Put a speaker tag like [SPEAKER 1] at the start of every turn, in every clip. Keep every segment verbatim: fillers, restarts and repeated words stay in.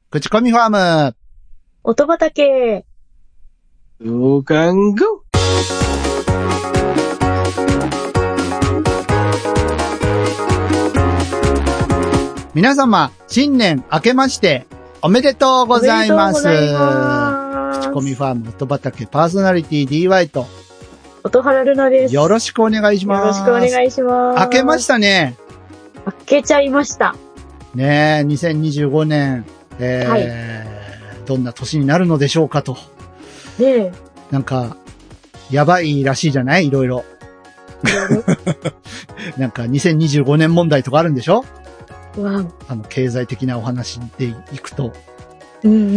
[SPEAKER 1] 口コミファーム。
[SPEAKER 2] 音畑。
[SPEAKER 3] 動感ゴ
[SPEAKER 1] 皆様、新年明けましておめでとうございます。
[SPEAKER 2] おめでとうございます。
[SPEAKER 1] 口コミファーム音畑パーソナリティ ディーワイ と
[SPEAKER 2] 音原ルナです。
[SPEAKER 1] よろしくお願いします。
[SPEAKER 2] よろしくお願いします。
[SPEAKER 1] 明けましたね。
[SPEAKER 2] 明けちゃいました。
[SPEAKER 1] ねえ、にせんにじゅうごねん、えーはい、どんな年になるのでしょうかと。
[SPEAKER 2] ねえ。
[SPEAKER 1] なんか、やばいらしいじゃない？いろいろ。なんかにせんにじゅうごねん問題とかあるんでしょ？
[SPEAKER 2] わ
[SPEAKER 1] あの、経済的なお話でいくと。
[SPEAKER 2] うんうんうん。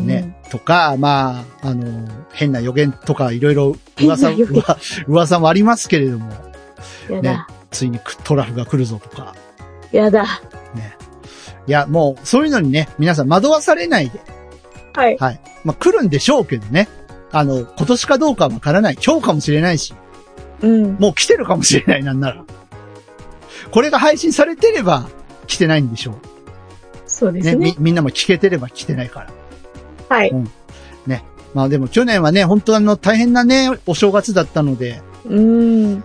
[SPEAKER 1] ね。とか、まあ、あの、変な予言とかいろいろ噂、噂もありますけれども。
[SPEAKER 2] やだ。
[SPEAKER 1] ね。ついにトラフが来るぞとか。
[SPEAKER 2] やだ。
[SPEAKER 1] ね。いや、もう、そういうのにね、皆さん惑わされないで。
[SPEAKER 2] はい。
[SPEAKER 1] はい。まあ、来るんでしょうけどね。あの、今年かどうかはわからない。今日かもしれないし。
[SPEAKER 2] うん。
[SPEAKER 1] もう来てるかもしれない、なんなら。これが配信されてれば、来てないんでしょう。
[SPEAKER 2] そうですね。
[SPEAKER 1] ね、み、みんなも聞けてれば来てないから。
[SPEAKER 2] はい。
[SPEAKER 1] うん。ね。まあでも去年はね、本当あの、大変なね、お正月だったので。
[SPEAKER 2] うん。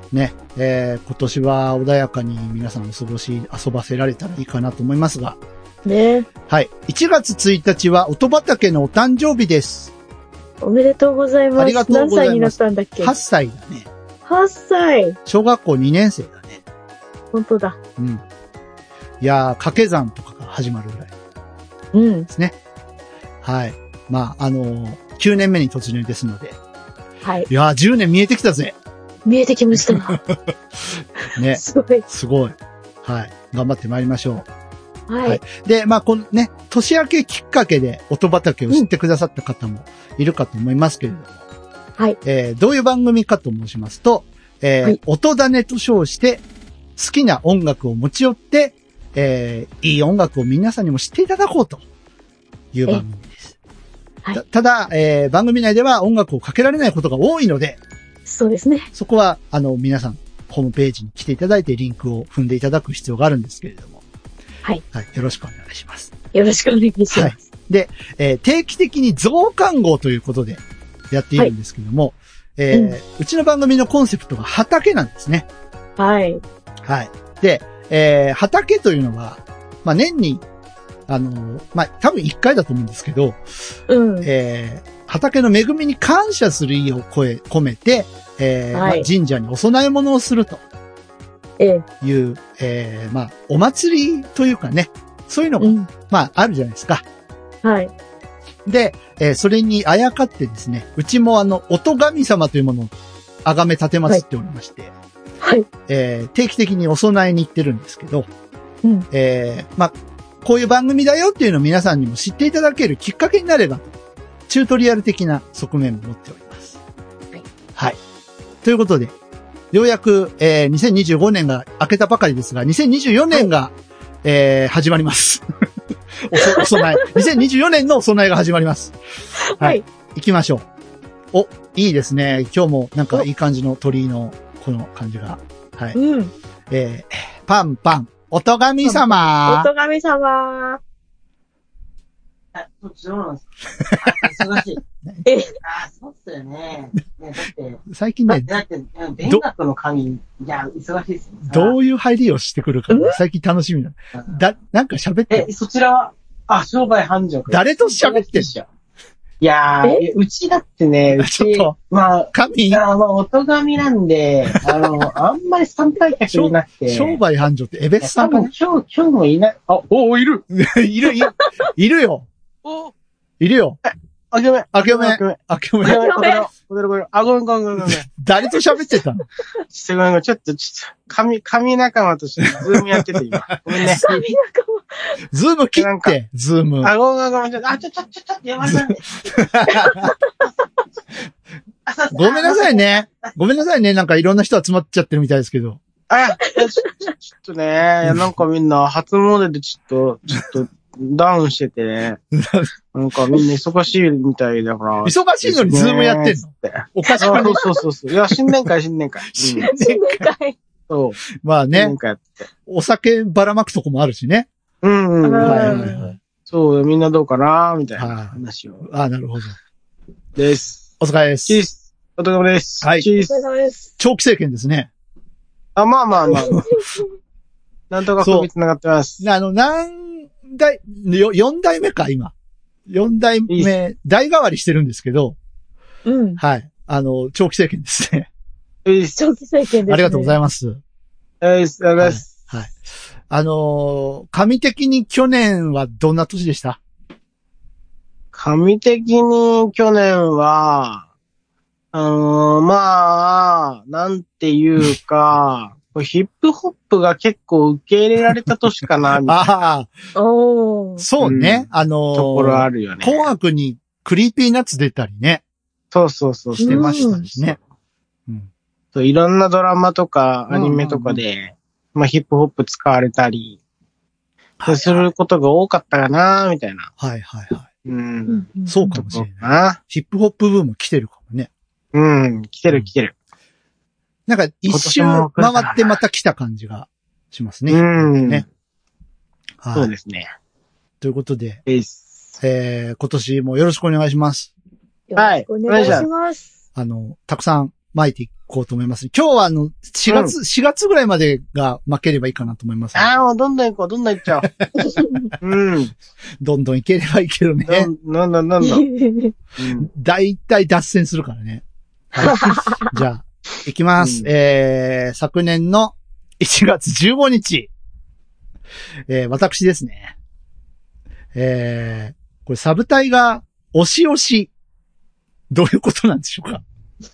[SPEAKER 1] ね。えー、今年は穏やかに皆さんお過ごし、遊ばせられたらいいかなと思いますが。
[SPEAKER 2] ね。
[SPEAKER 1] はい。いちがつついたちは音畑のお誕生日です。
[SPEAKER 2] おめでとうございます。
[SPEAKER 1] ありがとうございます。
[SPEAKER 2] 何歳になったんだっけ？
[SPEAKER 1] はっさいだね。
[SPEAKER 2] はっさい。
[SPEAKER 1] 小学校にねん生だね。
[SPEAKER 2] 本当だ。
[SPEAKER 1] うん。いやー、掛け算とかが始まるぐらい。
[SPEAKER 2] うん。
[SPEAKER 1] ですね。はい。まあ、あのー、きゅうねんめに突入ですので。
[SPEAKER 2] はい。
[SPEAKER 1] いやー、じゅうねん見えてきたぜ。
[SPEAKER 2] 見えてきました。
[SPEAKER 1] ね。
[SPEAKER 2] すごい。
[SPEAKER 1] すごい。はい。頑張ってまいりましょ
[SPEAKER 2] う。はい。はい、
[SPEAKER 1] で、まあ、このね、年明けきっかけで音畑を知ってくださった方もいるかと思いますけれども。
[SPEAKER 2] うん、はい。
[SPEAKER 1] えー、どういう番組かと申しますと、えーはい、音種と称して好きな音楽を持ち寄って、えー、いい音楽を皆さんにも知っていただこうという番組です。はい、た, ただ、えー、番組内では音楽をかけられないことが多いので、
[SPEAKER 2] そうですね。
[SPEAKER 1] そこは、あの、皆さん、ホームページに来ていただいてリンクを踏んでいただく必要があるんですけれども。
[SPEAKER 2] はい。
[SPEAKER 1] はい。よろしくお願いします。
[SPEAKER 2] よろしくお願いします。はい。
[SPEAKER 1] で、えー、定期的に増刊号ということでやっているんですけども、はい、えーうん、うちの番組のコンセプトが畑なんですね。
[SPEAKER 2] はい。
[SPEAKER 1] はい。で、えー、畑というのは、まあ、年に、あのー、まあ、多分いっかいだと思うんですけど、
[SPEAKER 2] うん。
[SPEAKER 1] えー、畑の恵みに感謝する意を声、込めて、えー、はい、まあ、神社にお供え物をすると。
[SPEAKER 2] ええ。
[SPEAKER 1] いう、えー、まあ、お祭りというかね、そういうのが、うん、まあ、あるじゃないですか。
[SPEAKER 2] はい。
[SPEAKER 1] で、えー、それにあやかってですね、うちもあの、音神様というものを崇め立てまつっておりまして、
[SPEAKER 2] はい。
[SPEAKER 1] えー、定期的にお供えに行ってるんですけど、
[SPEAKER 2] うん、
[SPEAKER 1] えー、まあ、こういう番組だよっていうのを皆さんにも知っていただけるきっかけになれば、チュートリアル的な側面も持っております。
[SPEAKER 2] はい。
[SPEAKER 1] はい。ということで、ようやく、えー、にせんにじゅうごねんが明けたばかりですが、にせんにじゅうよねんが、はい、えー、始まります。お, お供え。にせんにじゅうよねんのお供えが始まります。はい。はい、行きましょう。お、いいですね。今日もなんかいい感じの鳥居のこの感じが。はい。
[SPEAKER 2] うん。
[SPEAKER 1] えー、パンパン、音神様。
[SPEAKER 2] 音神様。
[SPEAKER 3] あ、そっちどうなんですか？忙しい。
[SPEAKER 2] え
[SPEAKER 3] あ、そうっすよね。ね、だって、
[SPEAKER 1] 最近ね、
[SPEAKER 3] だって、勉学の神、いや、忙しいですよね。
[SPEAKER 1] どういう入りをしてくるか、最近楽しみだ。だ、なんか喋って。
[SPEAKER 3] え、そちらは、あ、商売繁盛。
[SPEAKER 1] 誰と喋ってんの？
[SPEAKER 3] いやー、うちだってね、うち、まあ、
[SPEAKER 1] 神
[SPEAKER 3] あまあ、音神なんで、あの、あんまり参拝客いなくて。
[SPEAKER 1] 商売繁盛って、エベスさんかな？
[SPEAKER 3] 今日、今日もいない。あ、おいる
[SPEAKER 1] いる、いる、いるよ。
[SPEAKER 3] お
[SPEAKER 1] いるよ。
[SPEAKER 3] あけめ。
[SPEAKER 1] あけめ。あけめ。
[SPEAKER 3] ごめん、ごめん。ごめん、ごめん。あ、ごめん、ごめん、ごめん。
[SPEAKER 1] 誰と喋ってたの？
[SPEAKER 3] ちょっと、ごめん、ちょっと、ちょっと、神、神仲間として、ズームやってて、今。ごめんね。
[SPEAKER 2] 神仲間。
[SPEAKER 1] ズーム切って、ズーム。
[SPEAKER 3] あ、ごめん、ごめん、ちょっと、あ、ちょ、ちょ、ちょ、ちょっと、やばいな。
[SPEAKER 1] ごめんなさいね。ごめんなさいね。なんかいろんな人集まっちゃってるみたいですけど。
[SPEAKER 3] あ、ちょ、ちょっとね、なんかみんな初詣でちょっと、ちょっと、ダウンしててね。なんかみんな忙しいみたいだから。
[SPEAKER 1] 忙しいのにズームやってんの？おかしくない？
[SPEAKER 3] そうそうそう。いや、新年会、新年会。
[SPEAKER 1] 新年
[SPEAKER 2] 会。
[SPEAKER 3] そう。
[SPEAKER 1] まあね。
[SPEAKER 3] 新年会やって。
[SPEAKER 1] お酒ばらまくとこもあるしね。
[SPEAKER 3] うんうん。
[SPEAKER 1] はいはいはい。
[SPEAKER 3] そう、みんなどうかなみたいな話を。
[SPEAKER 1] ああ、なるほど。
[SPEAKER 3] です。
[SPEAKER 1] お疲れです。
[SPEAKER 3] チース。お疲れ様です。
[SPEAKER 1] はい。
[SPEAKER 3] チース。
[SPEAKER 2] お疲れ様です。
[SPEAKER 1] 長期政権ですね。
[SPEAKER 3] あ、まあまあまあ。なんとか首繋がってます。
[SPEAKER 1] あの、何代、よ、四代目か、今。四代目、
[SPEAKER 3] いい
[SPEAKER 1] 代替わりしてるんですけど、
[SPEAKER 2] うん。
[SPEAKER 1] はい。あの、長期政権ですね。
[SPEAKER 3] いいっす。
[SPEAKER 2] 長期政権ですね。
[SPEAKER 1] ありがとうござい
[SPEAKER 2] ま
[SPEAKER 1] ます。
[SPEAKER 3] はい、ありがとうございます。
[SPEAKER 1] はい。はいあのー、神的に去年はどんな年でした？
[SPEAKER 3] 神的に去年は、あのー、まあ、なんていうか、ヒップホップが結構受け入れられた年かな、みたいな。
[SPEAKER 1] ああ、
[SPEAKER 2] す。おー。
[SPEAKER 1] そうね。
[SPEAKER 3] うん
[SPEAKER 1] あのー、
[SPEAKER 3] ところあるよね。
[SPEAKER 1] 紅白にクリーピーナッツ出たりね、
[SPEAKER 3] そうそうそう。
[SPEAKER 1] してましたしね。うん
[SPEAKER 3] そういろんなドラマとか
[SPEAKER 1] うん
[SPEAKER 3] アニメとかで、まあヒップホップ使われたり、
[SPEAKER 1] はい
[SPEAKER 3] することが多かったかな、みたいな。
[SPEAKER 1] はいはいは
[SPEAKER 3] う。
[SPEAKER 2] うんん。
[SPEAKER 1] そうか
[SPEAKER 3] とこ
[SPEAKER 1] もしれない。
[SPEAKER 3] な。
[SPEAKER 1] ヒップホップブーム来てるかもね。
[SPEAKER 3] うん、来てる来てる。
[SPEAKER 1] なんか一周
[SPEAKER 3] 今年も来るかな
[SPEAKER 1] 回ってまた来た感じがしますね。
[SPEAKER 3] うん。
[SPEAKER 1] ね。はい。
[SPEAKER 3] そうですね。
[SPEAKER 1] ということで、
[SPEAKER 3] えいっす。
[SPEAKER 1] えー、今年もよろしくお願いします。
[SPEAKER 3] はい
[SPEAKER 2] よろしくお願いします。
[SPEAKER 1] あの、たくさん巻いていこうと思います。今日はあの、しがつ、
[SPEAKER 3] うん
[SPEAKER 1] しがつぐらいまでが巻ければいいかなと思います。
[SPEAKER 3] ああ、もうどんどん行こう、どんどん行っちゃおう。うん。
[SPEAKER 1] どんどんいければいいけどね。
[SPEAKER 3] どんどんどんどんどん。うん
[SPEAKER 1] だいたい脱線するからね。はい、じゃあ、いきます。
[SPEAKER 3] うん
[SPEAKER 1] えー、昨年のいちがつじゅうごにち。えー、私ですね。えー、これサブタイが、押し押し。どういうことなんでしょうか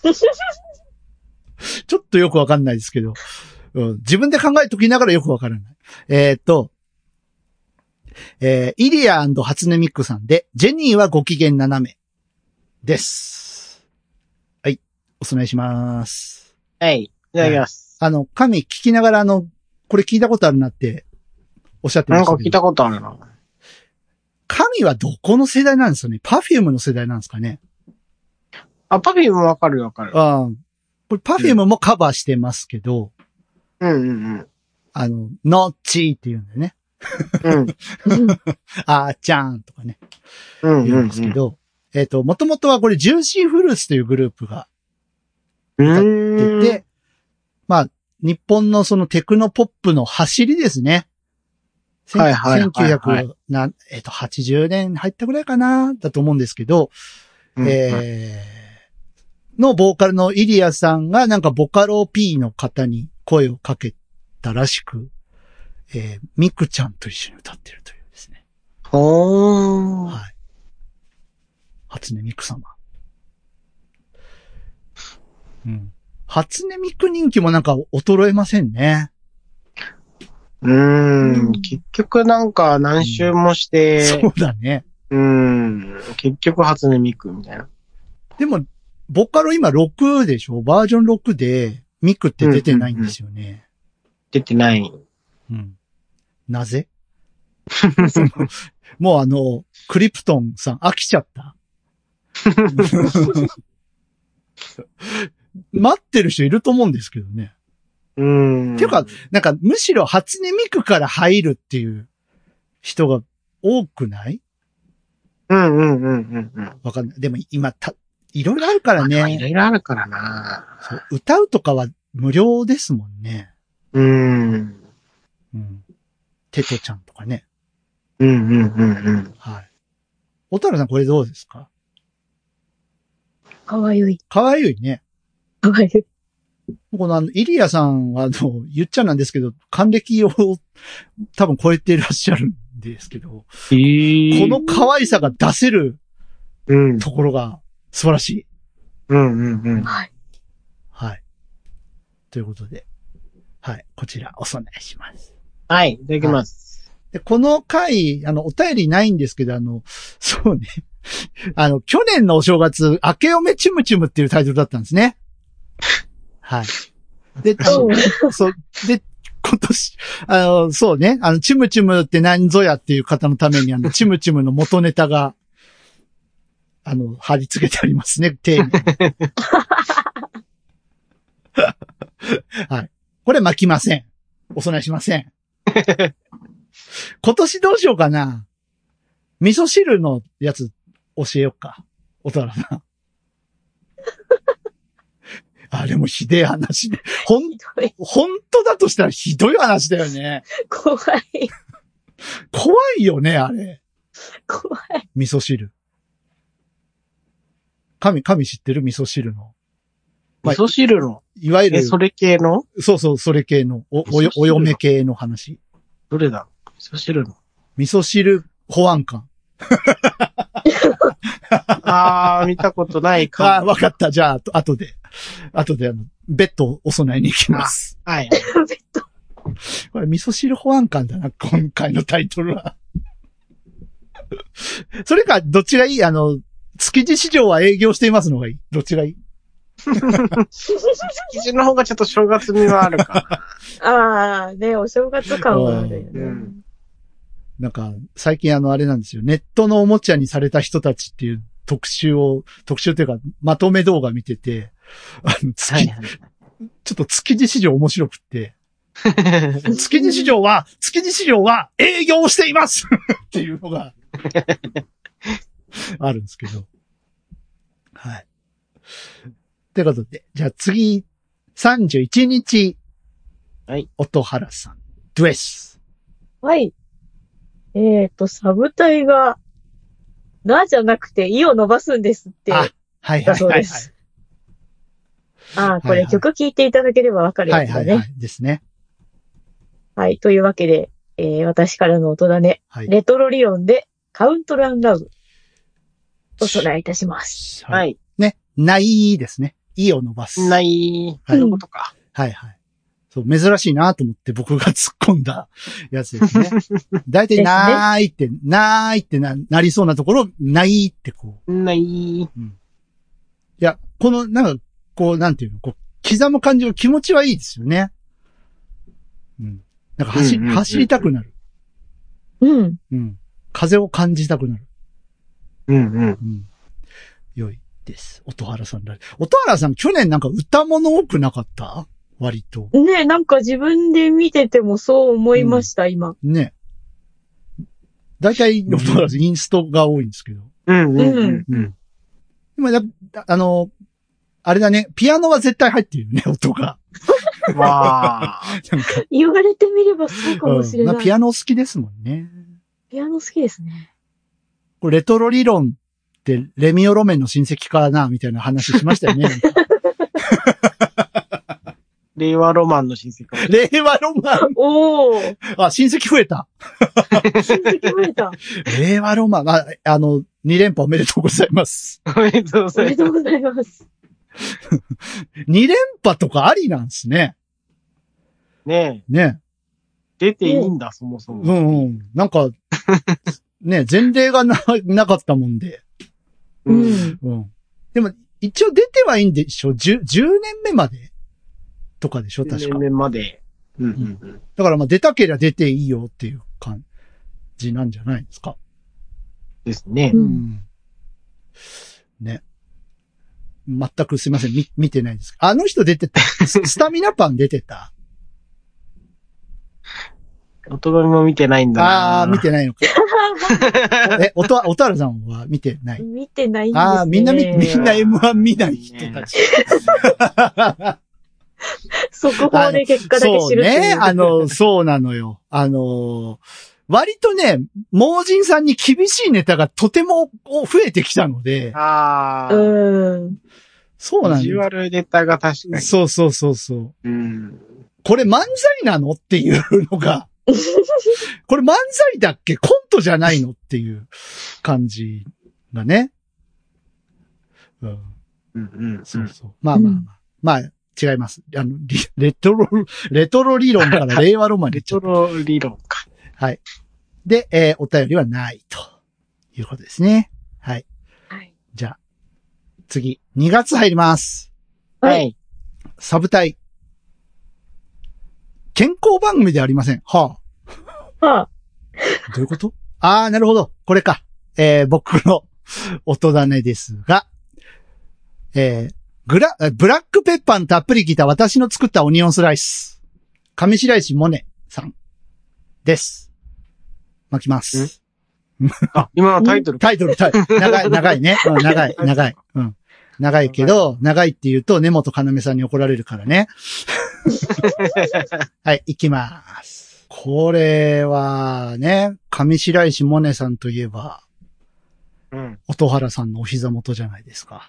[SPEAKER 1] ちょっとよくわかんないですけど、うん、自分で考えときながらよくわからない。えー、っと、えー、イリア&初音ミックさんで、ジェニーはご機嫌斜めです。はい。お供えします。
[SPEAKER 3] はい。いただきます。
[SPEAKER 1] あの、神聞きながらあの、これ聞いたことあるなっておっしゃってましたけど。
[SPEAKER 3] なんか聞いたことあるな。
[SPEAKER 1] 神はどこの世代なんですよね？パフュームの世代なんですかね？
[SPEAKER 3] あ、パフィーもわかるわかる。
[SPEAKER 1] ああ。これパフュームもカバーしてますけど、
[SPEAKER 3] うんうん
[SPEAKER 1] あの、ノッチーって言うんだよね。
[SPEAKER 3] うん。うん。
[SPEAKER 1] あーちゃんとかね。
[SPEAKER 3] うん
[SPEAKER 1] 言うんですけど、えっと、もともとはこれジューシーフルーツというグループが
[SPEAKER 3] うん。
[SPEAKER 1] 出て、まあ、日本のそのテクノポップの走りですね。
[SPEAKER 3] はいはいはいはい
[SPEAKER 1] せんきゅうひゃくな、えっと、はちじゅうねん入ったぐらいかな、だと思うんですけど、
[SPEAKER 3] うん
[SPEAKER 1] えー、のボーカルのイリアさんがなんかボカロ P の方に声をかけたらしく、えー、ミクちゃんと一緒に歌ってるというですね。
[SPEAKER 3] ほー。
[SPEAKER 1] はい。初音ミク様。うん。初音ミク人気もなんか衰えませんね。
[SPEAKER 3] うーん。結局なんか何周もして、
[SPEAKER 1] そうだね。
[SPEAKER 3] うーん。結局初音ミクみたいな。
[SPEAKER 1] でも、ボカロ今ろくでしょ？バージョンろくでミクって出てないんですよね。
[SPEAKER 3] 出てない。
[SPEAKER 1] うん。なぜもうあの、クリプトンさん飽きちゃった。待ってる人いると思うんですけどね。
[SPEAKER 3] うーん。
[SPEAKER 1] っていうか、なんかむしろ初音ミクから入るっていう人が多くない？
[SPEAKER 3] うんうんうんうんうん。
[SPEAKER 1] わかんない。でも今た、いろいろあるから
[SPEAKER 3] いろ
[SPEAKER 1] ね。
[SPEAKER 3] いろあるからな。
[SPEAKER 1] そう歌うとかは無料ですもんね。
[SPEAKER 3] うーん。
[SPEAKER 1] うん。テトちゃんとかね。
[SPEAKER 3] うんうんうんうん。
[SPEAKER 1] はい。小太郎さんこれどうですか？
[SPEAKER 2] かわゆい。
[SPEAKER 1] かわいいね。
[SPEAKER 2] かわゆい。
[SPEAKER 1] このあの、イリアさんはあの、言っちゃなんですけど、還暦を多分超えていらっしゃるんですけど、
[SPEAKER 3] えー、
[SPEAKER 1] この可愛さが出せる
[SPEAKER 3] うん。
[SPEAKER 1] ところが素晴らしい。
[SPEAKER 3] うんうんうん。
[SPEAKER 2] はい。
[SPEAKER 1] はい。ということで、はい。こちらお供えします。
[SPEAKER 3] はい。いただきます。
[SPEAKER 1] で、この回、あの、お便りないんですけど、あの、そうね。あの、去年のお正月、明けおめちむちむっていうタイトルだったんですね。はい。で、あのそう、で、今年、あの、そうね、あの、ちむちむって何ぞやっていう方のために、あの、ちむちむの元ネタが、あの、貼り付けてありますね、丁寧に。はい。これ巻きません。お供えしません。今年どうしようかな。 味噌汁のやつ教えよっか。おたらさん。あれもひでえ話で。ほん、
[SPEAKER 2] ひどい。
[SPEAKER 1] 本当だとしたらひどい話だよね。
[SPEAKER 2] 怖い。
[SPEAKER 1] 怖いよね、あれ。
[SPEAKER 2] 怖い。
[SPEAKER 1] 味噌汁。神、神知ってる味噌汁の。まあ
[SPEAKER 3] 味噌汁の。
[SPEAKER 1] いわゆる、
[SPEAKER 3] え、それ系の
[SPEAKER 1] そうそう、それ系の、お、およ、
[SPEAKER 3] 味噌汁の
[SPEAKER 1] お嫁系の話。
[SPEAKER 3] どれだ味噌汁の。
[SPEAKER 1] 味噌汁保安官。
[SPEAKER 3] あー、見たことない
[SPEAKER 1] あ
[SPEAKER 3] か
[SPEAKER 1] あ、わかった。じゃあ、あと後で、後であの、ベッドをお供えに行きます。
[SPEAKER 3] も。はい。
[SPEAKER 2] ベッド。
[SPEAKER 1] これ味噌汁保安官だな、今回のタイトルは。それか、どっちがいいあの、築地市場は営業していますのがいい。どっちがいい？
[SPEAKER 3] 築地の方がちょっと正月味はあるか
[SPEAKER 2] ああ、ね、お正月感はあるよね。
[SPEAKER 3] うん
[SPEAKER 1] なんか、最近あの、あれなんですよ。ネットのおもちゃにされた人たちっていう特集を、特集というか、まとめ動画見てて、あの、
[SPEAKER 3] な。
[SPEAKER 1] 築地、ちょっと築地市場面白くって、築地市場は、築地市場は営業していますっていうのが、あるんですけど。はい。ということで、じゃあ次、さんじゅういちにち。
[SPEAKER 3] はい。
[SPEAKER 1] 音原さん、ドゥエス。
[SPEAKER 2] はい。えっと、サブ隊が、なじゃなくて、いを伸ばすんですって。
[SPEAKER 1] あ、はいはい
[SPEAKER 2] だそう
[SPEAKER 1] はい、はい。
[SPEAKER 2] です。ああ、こ
[SPEAKER 1] はいはい
[SPEAKER 2] れ曲聴いていただければわかる
[SPEAKER 1] はい
[SPEAKER 2] やつだね。
[SPEAKER 1] はいはい。ですね。
[SPEAKER 2] はい。というわけで、えー、私からの音種、
[SPEAKER 1] はい。
[SPEAKER 2] レトロリオンでカウントランラブ、お供えいたします。
[SPEAKER 1] は。
[SPEAKER 3] はいい。
[SPEAKER 1] ね。ないですね。いを伸ばす。。
[SPEAKER 3] ないい。
[SPEAKER 1] はい
[SPEAKER 3] そういうことか。
[SPEAKER 1] はいはい。そう、珍しいなと思って僕が突っ込んだやつですね。だいたいなーいって、なーいってな、なりそうなところ、ないってこう。
[SPEAKER 3] ない。
[SPEAKER 1] いや、この、なんか、こう、なんていうの、こう、刻む感じが気持ちはいいですよね。うん。なんか走、
[SPEAKER 3] うんうんうんうん
[SPEAKER 1] 走りたくなる。
[SPEAKER 2] うん。
[SPEAKER 1] うん。風を感じたくなる。
[SPEAKER 3] うんうん。
[SPEAKER 1] うん。良いです。音原さんだ。音原さん、去年なんか歌物多くなかった？割と。
[SPEAKER 2] ね、なんか自分で見ててもそう思いました、今。
[SPEAKER 1] ね。だいたい音原さん、インストが多いんですけど。
[SPEAKER 3] うんうんうん。
[SPEAKER 1] うん。今だ、あの、あれだね、ピアノは絶対入ってるよね、音が。
[SPEAKER 3] わあ。
[SPEAKER 1] なんか、
[SPEAKER 2] 言われてみればそうかもしれ
[SPEAKER 1] うんまあ、
[SPEAKER 2] ない。
[SPEAKER 1] ピアノ好きですもんね。
[SPEAKER 2] ピアノ好きですね。
[SPEAKER 1] これレトロ理論ってレミオロメンの親戚かなみたいな話しましたよね。なんか
[SPEAKER 3] 令和ロマンの親戚かも。
[SPEAKER 1] 令和ロマン。
[SPEAKER 2] おー、
[SPEAKER 1] あ、親戚増えた。
[SPEAKER 2] 親戚増えた。
[SPEAKER 1] 令和ロマン。あ、あの、に連覇おめでとうございます。
[SPEAKER 3] おめでとうご
[SPEAKER 2] お
[SPEAKER 3] ざいま。
[SPEAKER 2] めでとうございます。
[SPEAKER 1] に連覇とかありなんですね。
[SPEAKER 3] ねえ、
[SPEAKER 1] ね。
[SPEAKER 3] 出ていいんだ、そもそも。
[SPEAKER 1] うんうん。なんか、ね、前例がな、なかったもんで。
[SPEAKER 2] う
[SPEAKER 3] うん。
[SPEAKER 2] ん。
[SPEAKER 1] うん。でも、一応出てはいいんでしょ ?じゅう、じゅうねんめまでとかでしょ確か。
[SPEAKER 3] 年目まで。うんうんうん。
[SPEAKER 1] だからまあ出たけりゃ出ていいよっていう感じなんじゃないですか。
[SPEAKER 3] ですね
[SPEAKER 2] う。
[SPEAKER 1] うんん。ね。全くすいません。み、見てないです。あの人出てた。ススタミナパン出てた。
[SPEAKER 3] おとがみも見てないんだな。
[SPEAKER 1] ああー、見てないのか。え、おと、おたるさんは見てない。
[SPEAKER 2] 見てないんですね。
[SPEAKER 1] ああ、みんなみ、みんな エムワン 見ない人たち。
[SPEAKER 2] 速報で結果だけ
[SPEAKER 1] そう
[SPEAKER 2] 知るっていう。
[SPEAKER 1] ね。あの、そうなのよ。あの、割とね、盲人さんに厳しいネタがとても増えてきたので、
[SPEAKER 3] ああ。
[SPEAKER 2] うん。
[SPEAKER 1] そうなんです。
[SPEAKER 3] ビジュアルネタが確かに。
[SPEAKER 1] そうそうそうそう。
[SPEAKER 3] うん。
[SPEAKER 1] これ漫才なのっていうのが、これ漫才だっけコントじゃないのっていう感じがね。うん。
[SPEAKER 3] うんうん。
[SPEAKER 1] そうそう。まあまあまあ。まあ、違います。あの、リレトロ、レトロ理論から令和ロマンに
[SPEAKER 3] レ
[SPEAKER 1] 行っちゃ
[SPEAKER 3] ト
[SPEAKER 1] った。
[SPEAKER 3] ロ理論か。
[SPEAKER 1] はい。で、えーお便りはないということですね。はい。
[SPEAKER 2] はい。
[SPEAKER 1] じゃあ、次、にがつ入ります。
[SPEAKER 2] は。
[SPEAKER 3] はいい。
[SPEAKER 1] サブタイ。健康番組ではありません。はあ。
[SPEAKER 2] はあ、
[SPEAKER 1] どういうことあー、なるほど。これか。えー、僕の音種ですが、えー、グラ、ブラックペッパーのたっぷり効いた私の作ったオニオンスライス。上白石萌音さんです。巻きます。
[SPEAKER 3] あ、今のタイトル。
[SPEAKER 1] タイトル、タイトル。長い、長いね。うん、長い、長い。うん。長いけど、長いって言うと根本要さんに怒られるからね。はい、行きます。これはね、上白石萌音さんといえば、
[SPEAKER 3] うん。
[SPEAKER 1] 音原さんのお膝元じゃないですか。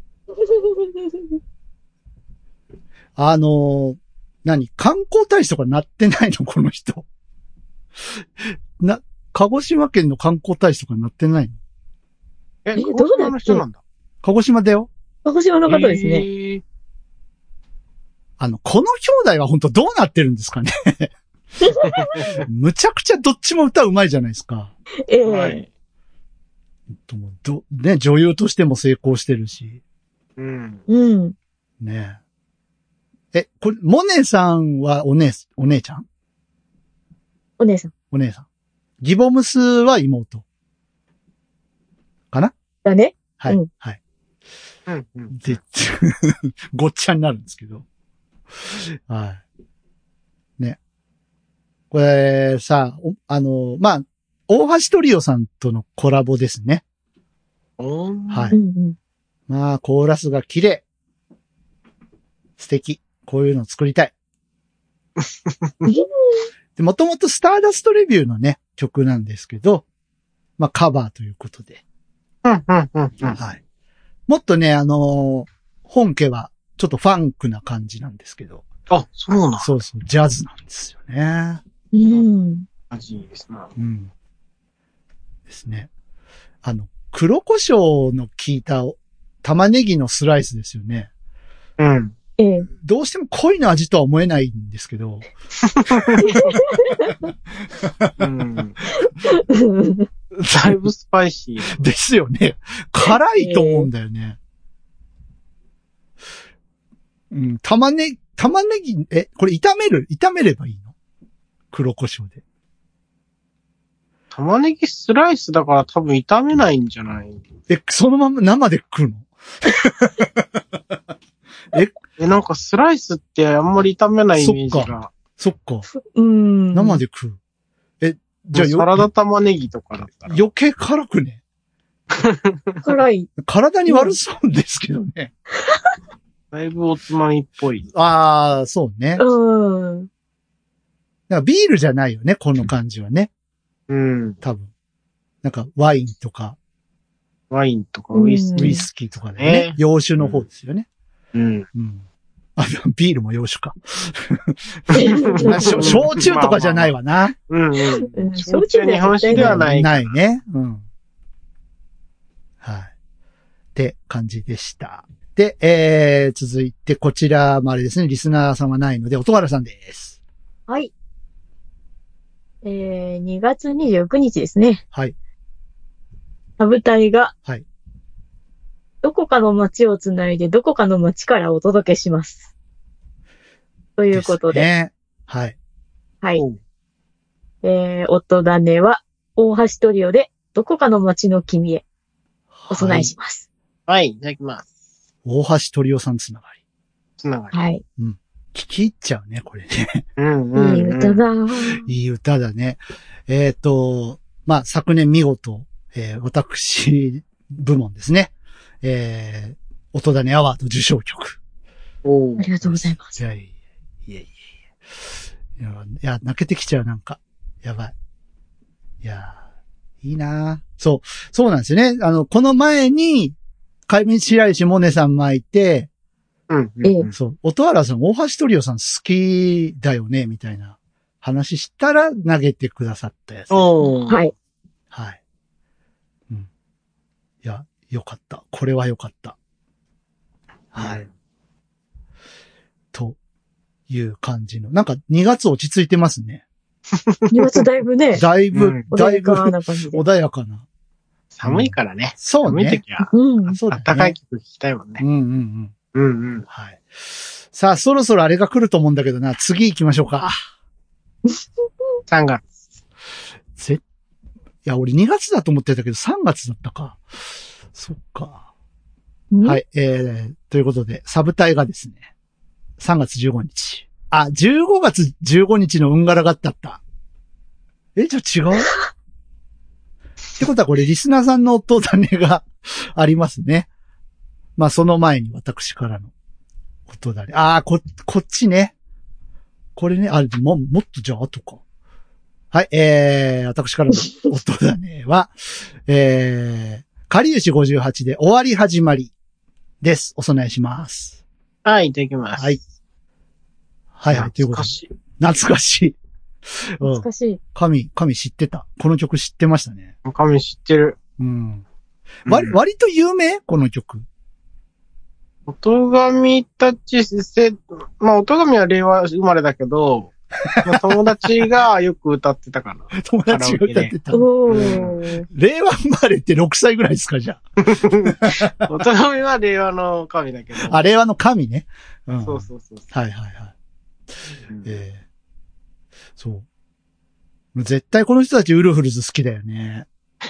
[SPEAKER 1] あの、何観光大使とかなってないのこの人。な、鹿児島県の観光大使とかなってないの
[SPEAKER 3] え、
[SPEAKER 2] え
[SPEAKER 3] 鹿児
[SPEAKER 2] どうだっけ
[SPEAKER 3] 島の人なんだ。
[SPEAKER 1] 鹿児島だよ。
[SPEAKER 2] 鹿児島の方ですね。
[SPEAKER 3] えー
[SPEAKER 1] あの、この兄弟は本当どうなってるんですかね。むちゃくちゃどっちも歌うまいじゃないですか。
[SPEAKER 2] ええ
[SPEAKER 3] はい。
[SPEAKER 1] ともどね、女優としても成功してるし。
[SPEAKER 3] うん。
[SPEAKER 2] うん。
[SPEAKER 1] ねえ。え、これ、モネさんはお姉、お姉ちゃん
[SPEAKER 2] お姉さん。
[SPEAKER 1] お姉さん。ギボムスは妹。かな
[SPEAKER 2] だね。
[SPEAKER 1] はい。
[SPEAKER 2] うん
[SPEAKER 1] はい。
[SPEAKER 3] うん。うん。
[SPEAKER 1] で、ごっちゃになるんですけど。はい。ね。これ、さ、おあの、まあ、大橋トリオさんとのコラボですね。
[SPEAKER 3] おー
[SPEAKER 1] はい。
[SPEAKER 2] うんうん。
[SPEAKER 1] まあ、コーラスが綺麗。素敵。こういうの作りたい。で、もともとスターダストレビューのね、曲なんですけど、まあ、カバーということで。
[SPEAKER 3] うん。うん。うん。うん。
[SPEAKER 1] はい。もっとね、あのー本家は、ちょっとファンクな感じなんですけど。
[SPEAKER 3] あ、そうなんだ。
[SPEAKER 1] そうそう、ジャズなんですよね。
[SPEAKER 2] うん。
[SPEAKER 3] マジですな。
[SPEAKER 1] うん。ですね。あの、黒胡椒の効いた玉ねぎのスライスですよね。
[SPEAKER 3] うん。
[SPEAKER 2] ええ。
[SPEAKER 1] どうしても濃いの味とは思えないんですけど。
[SPEAKER 3] うん。だいぶスパイシー。
[SPEAKER 1] ですよね。辛いと思うんだよね。うん、玉ね、玉ねぎ、え、これ炒める炒めればいいの黒胡椒で。
[SPEAKER 3] 玉ねぎスライスだから多分炒めないんじゃない？
[SPEAKER 1] え、そのまま生で食うのえ、
[SPEAKER 3] え、なんかスライスってあんまり炒めないイメージが。
[SPEAKER 1] そっか。
[SPEAKER 2] うん。
[SPEAKER 1] 生で食う。え、じゃあよ
[SPEAKER 3] サラダ玉ねぎとかだったら。
[SPEAKER 1] 余計辛くね。
[SPEAKER 2] 辛い。
[SPEAKER 1] 体に悪そうですけどね。
[SPEAKER 3] だいぶおつまみっぽい。
[SPEAKER 1] ああ、そうね。
[SPEAKER 2] うん。
[SPEAKER 1] だからビールじゃないよね、この感じはね。
[SPEAKER 3] うん。
[SPEAKER 1] 多分。なんかワインとか、
[SPEAKER 3] ワインとかウイス
[SPEAKER 2] うん
[SPEAKER 3] キー。
[SPEAKER 1] ウイスキーとかでね。
[SPEAKER 3] ね
[SPEAKER 1] 洋酒の方ですよね。
[SPEAKER 3] うん。
[SPEAKER 1] うん。あ、でもビールも洋酒か。まあしょ焼酎とかじゃないわな。
[SPEAKER 3] うん
[SPEAKER 2] う
[SPEAKER 3] うん。
[SPEAKER 2] ん
[SPEAKER 3] 焼酎日本酒ではない。
[SPEAKER 1] ないね。うん。はい。って感じでした。で、えー、続いてこちらもあれですね、リスナーさんはないので、音原さんです。
[SPEAKER 2] はい。えー、にがつにじゅうくにちですね。
[SPEAKER 1] はい。
[SPEAKER 2] サブ隊が、
[SPEAKER 1] はい。
[SPEAKER 2] どこかの街をつないで、どこかの街からお届けします。ということで、
[SPEAKER 1] すね。はい。
[SPEAKER 2] はい。
[SPEAKER 3] おう
[SPEAKER 2] えー、音種は、大橋トリオで、どこかの街の君へ、お供えします。
[SPEAKER 3] はい、いただきます。
[SPEAKER 1] 大橋トリオさんつながり。
[SPEAKER 3] つながり。
[SPEAKER 2] はい。
[SPEAKER 1] 聞き入っちゃうね、これね。
[SPEAKER 3] うんうん。
[SPEAKER 2] いい歌だ。
[SPEAKER 1] いい歌だね。えっ、と、まあ、昨年見事、えー、私部門ですね。えー、音種アワード受賞曲。
[SPEAKER 3] おう
[SPEAKER 2] ありがとうございます。
[SPEAKER 1] いやいやいやいやいや。いや、いや泣けてきちゃう、なんか。やばい。いや、いいなそう、そうなんですよね。あの、この前に、上白石萌音さん巻いて、
[SPEAKER 3] うんうんうん。
[SPEAKER 1] そう、音原さん、大橋トリオさん好きだよね、みたいな話したら投げてくださったやつ。
[SPEAKER 3] おー。
[SPEAKER 2] はい。
[SPEAKER 1] はい。うん。いや、よかった。これはよかった。はい。という感じの。なんかにがつ落ち着いてますね。
[SPEAKER 2] にがつだいぶね、
[SPEAKER 1] だいぶ、
[SPEAKER 3] うん
[SPEAKER 1] だいぶ
[SPEAKER 2] 穏やかな感じで。
[SPEAKER 1] 穏やかな。
[SPEAKER 3] 寒いからね。
[SPEAKER 1] そうね。
[SPEAKER 3] 寒い時は、
[SPEAKER 2] うん。
[SPEAKER 1] そうだね。
[SPEAKER 3] 暖かい曲聴きたいもんね。
[SPEAKER 1] うんうんうん。
[SPEAKER 3] うんうん。
[SPEAKER 1] はい。さあ、そろそろあれが来ると思うんだけどな。次行きましょうか。
[SPEAKER 3] さんがつ。
[SPEAKER 1] ぜ、いや、俺にがつだと思ってたけどさんがつだったか。そっか。はいい。えー、ということで、サブ隊がですね、さんがつじゅうごにち。あ、じゅうごがつじゅうごにちのうんがらがったった。え、じゃあ違うってことはこれリスナーさんの音種がありますね。まあその前に私からの音種。ああ、こ、こっちね。これね、あ、も、もっとじゃあ後か。はい、えー、私からの音種は、えー、かりゆしごじゅうはちで終わり始まりです。お供えします。
[SPEAKER 3] はい、いただきます。
[SPEAKER 1] はい。はいはい、ということで。
[SPEAKER 3] 懐かしい。
[SPEAKER 1] 懐かしい。
[SPEAKER 2] 懐かしい。
[SPEAKER 1] 神、神知ってた。この曲知ってましたね。
[SPEAKER 3] 神知ってる。
[SPEAKER 1] うん。割、
[SPEAKER 3] うん
[SPEAKER 1] 割と有名この曲。
[SPEAKER 3] 音神たちせ、まあ、音神は令和生まれだけど、まあ、友達がよく歌ってたかな。
[SPEAKER 1] 友達が歌ってた。
[SPEAKER 2] おー。
[SPEAKER 1] 令和生まれってろくさいぐらいですか、じゃ
[SPEAKER 3] 音神は令和の神だけど。
[SPEAKER 1] あ。あ、令和の神ね。うん。
[SPEAKER 3] そうそうそう。
[SPEAKER 1] はいはいはい。
[SPEAKER 3] うん
[SPEAKER 1] ええそう。絶対この人たちウルフルズ好きだよね。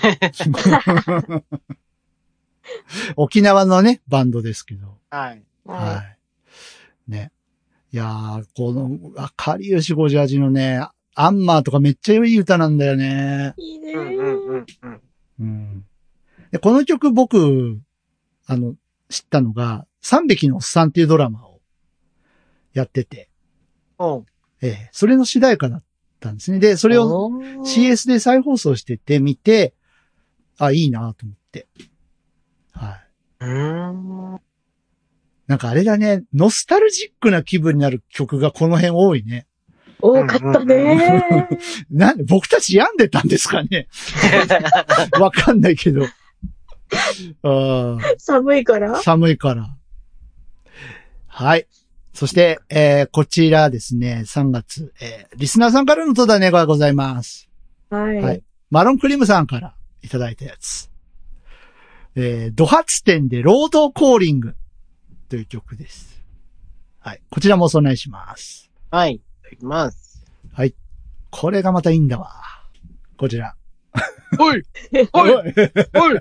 [SPEAKER 1] 沖縄のね、バンドですけど。
[SPEAKER 3] はい。
[SPEAKER 1] は。
[SPEAKER 2] はい
[SPEAKER 1] ね。いやー、この、あ、かりゆしごじゅうはちのね、アンマーとかめっちゃいい歌なんだよね。
[SPEAKER 2] い。いいね
[SPEAKER 3] うんうんうんうん。
[SPEAKER 1] うん。で、この曲僕、あの、知ったのが、三匹のおっさんっていうドラマをやってて、
[SPEAKER 3] おう。
[SPEAKER 1] ええそれの主題歌だったんですね。で、それを シーエス で再放送してて見て、あ、いいなと思って。はい。
[SPEAKER 3] うーん。
[SPEAKER 1] なんかあれだね、ノスタルジックな気分になる曲がこの辺多いね。
[SPEAKER 2] 多かったね。
[SPEAKER 1] なんで、僕たち病んでたんですかねわかんないけど。あ
[SPEAKER 2] 寒いから
[SPEAKER 1] 寒いから。はい。そして、えー、こちらですね、さんがつ、えー、リスナーさんからの戸種がございます。
[SPEAKER 2] はい。
[SPEAKER 1] はい。マロンクリームさんからいただいたやつ。えー、ド発展でロードコーリングという曲です。はい。こちらもお供えします。
[SPEAKER 3] はい。いただきます。
[SPEAKER 1] はい。これがまたいいんだわ。こちら。
[SPEAKER 3] おいおいおい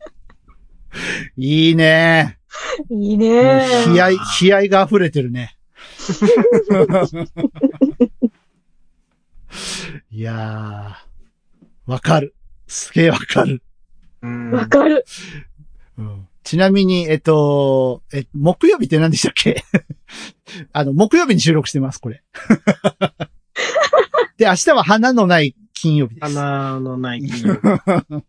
[SPEAKER 1] いいね。
[SPEAKER 2] いいね。
[SPEAKER 1] 悲哀、悲哀が溢れてるね。いやー、わかる。すげえわかる。
[SPEAKER 3] うん
[SPEAKER 2] わかる。
[SPEAKER 1] うんちなみに、えっと、え、木曜日って何でしたっけあの、木曜日に収録してます、これ。で、明日は花のない金曜日です。
[SPEAKER 3] 花のない金曜日。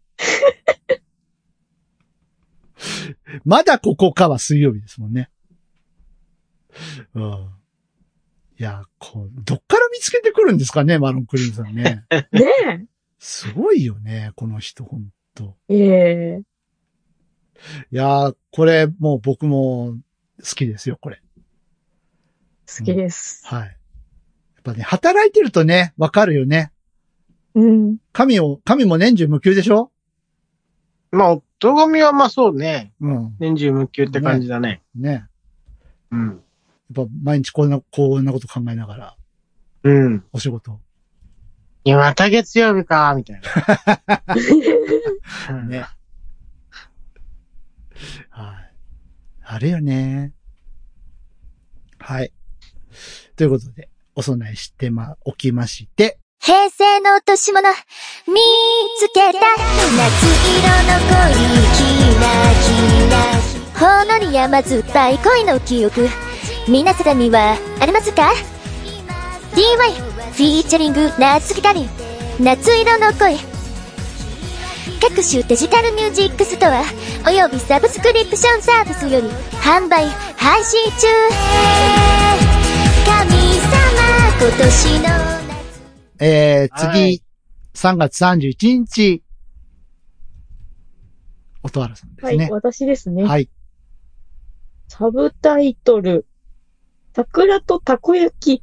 [SPEAKER 1] まだここかは水曜日ですもんね。うん。いや、こう、どっから見つけてくるんですかね、マロンクリームさんね。
[SPEAKER 2] ね
[SPEAKER 1] すごいよね、この人、ほんと。
[SPEAKER 2] え。ええ。
[SPEAKER 1] いやー、これもう僕も好きですよ、これ。
[SPEAKER 2] 好きです。
[SPEAKER 1] はい。やっぱね、働いてるとね、わかるよね。
[SPEAKER 2] うん。
[SPEAKER 1] 神を、神も年中無休でしょ？
[SPEAKER 3] まあ、音神はまあそうね。
[SPEAKER 1] うん。
[SPEAKER 3] 年中無休って感じだね。
[SPEAKER 1] ね。
[SPEAKER 3] うん。
[SPEAKER 1] やっぱ毎日こんな、こんなこと考えながら、
[SPEAKER 3] うん。
[SPEAKER 1] お仕事。
[SPEAKER 3] いや、また月曜日か、みたいな。
[SPEAKER 1] ね。はい。あれよね。はい。ということで、お供えしてま、おきまして、
[SPEAKER 4] 平成の落とし物見つけた夏色の恋キラキラほんのり甘酸っぱい恋の記憶皆さんにはありますか？ ディーワイ フィーチャリング夏木かり夏色の恋各種デジタルミュージックストアおよびサブスクリプションサービスより販売配信中。神様今年の
[SPEAKER 1] えー、次、
[SPEAKER 3] はい、
[SPEAKER 1] さんがつさんじゅういちにち、音原さんです
[SPEAKER 2] はい、
[SPEAKER 1] ね。
[SPEAKER 2] 私ですね。
[SPEAKER 1] はい。
[SPEAKER 2] サブタイトル、桜とたこ焼き。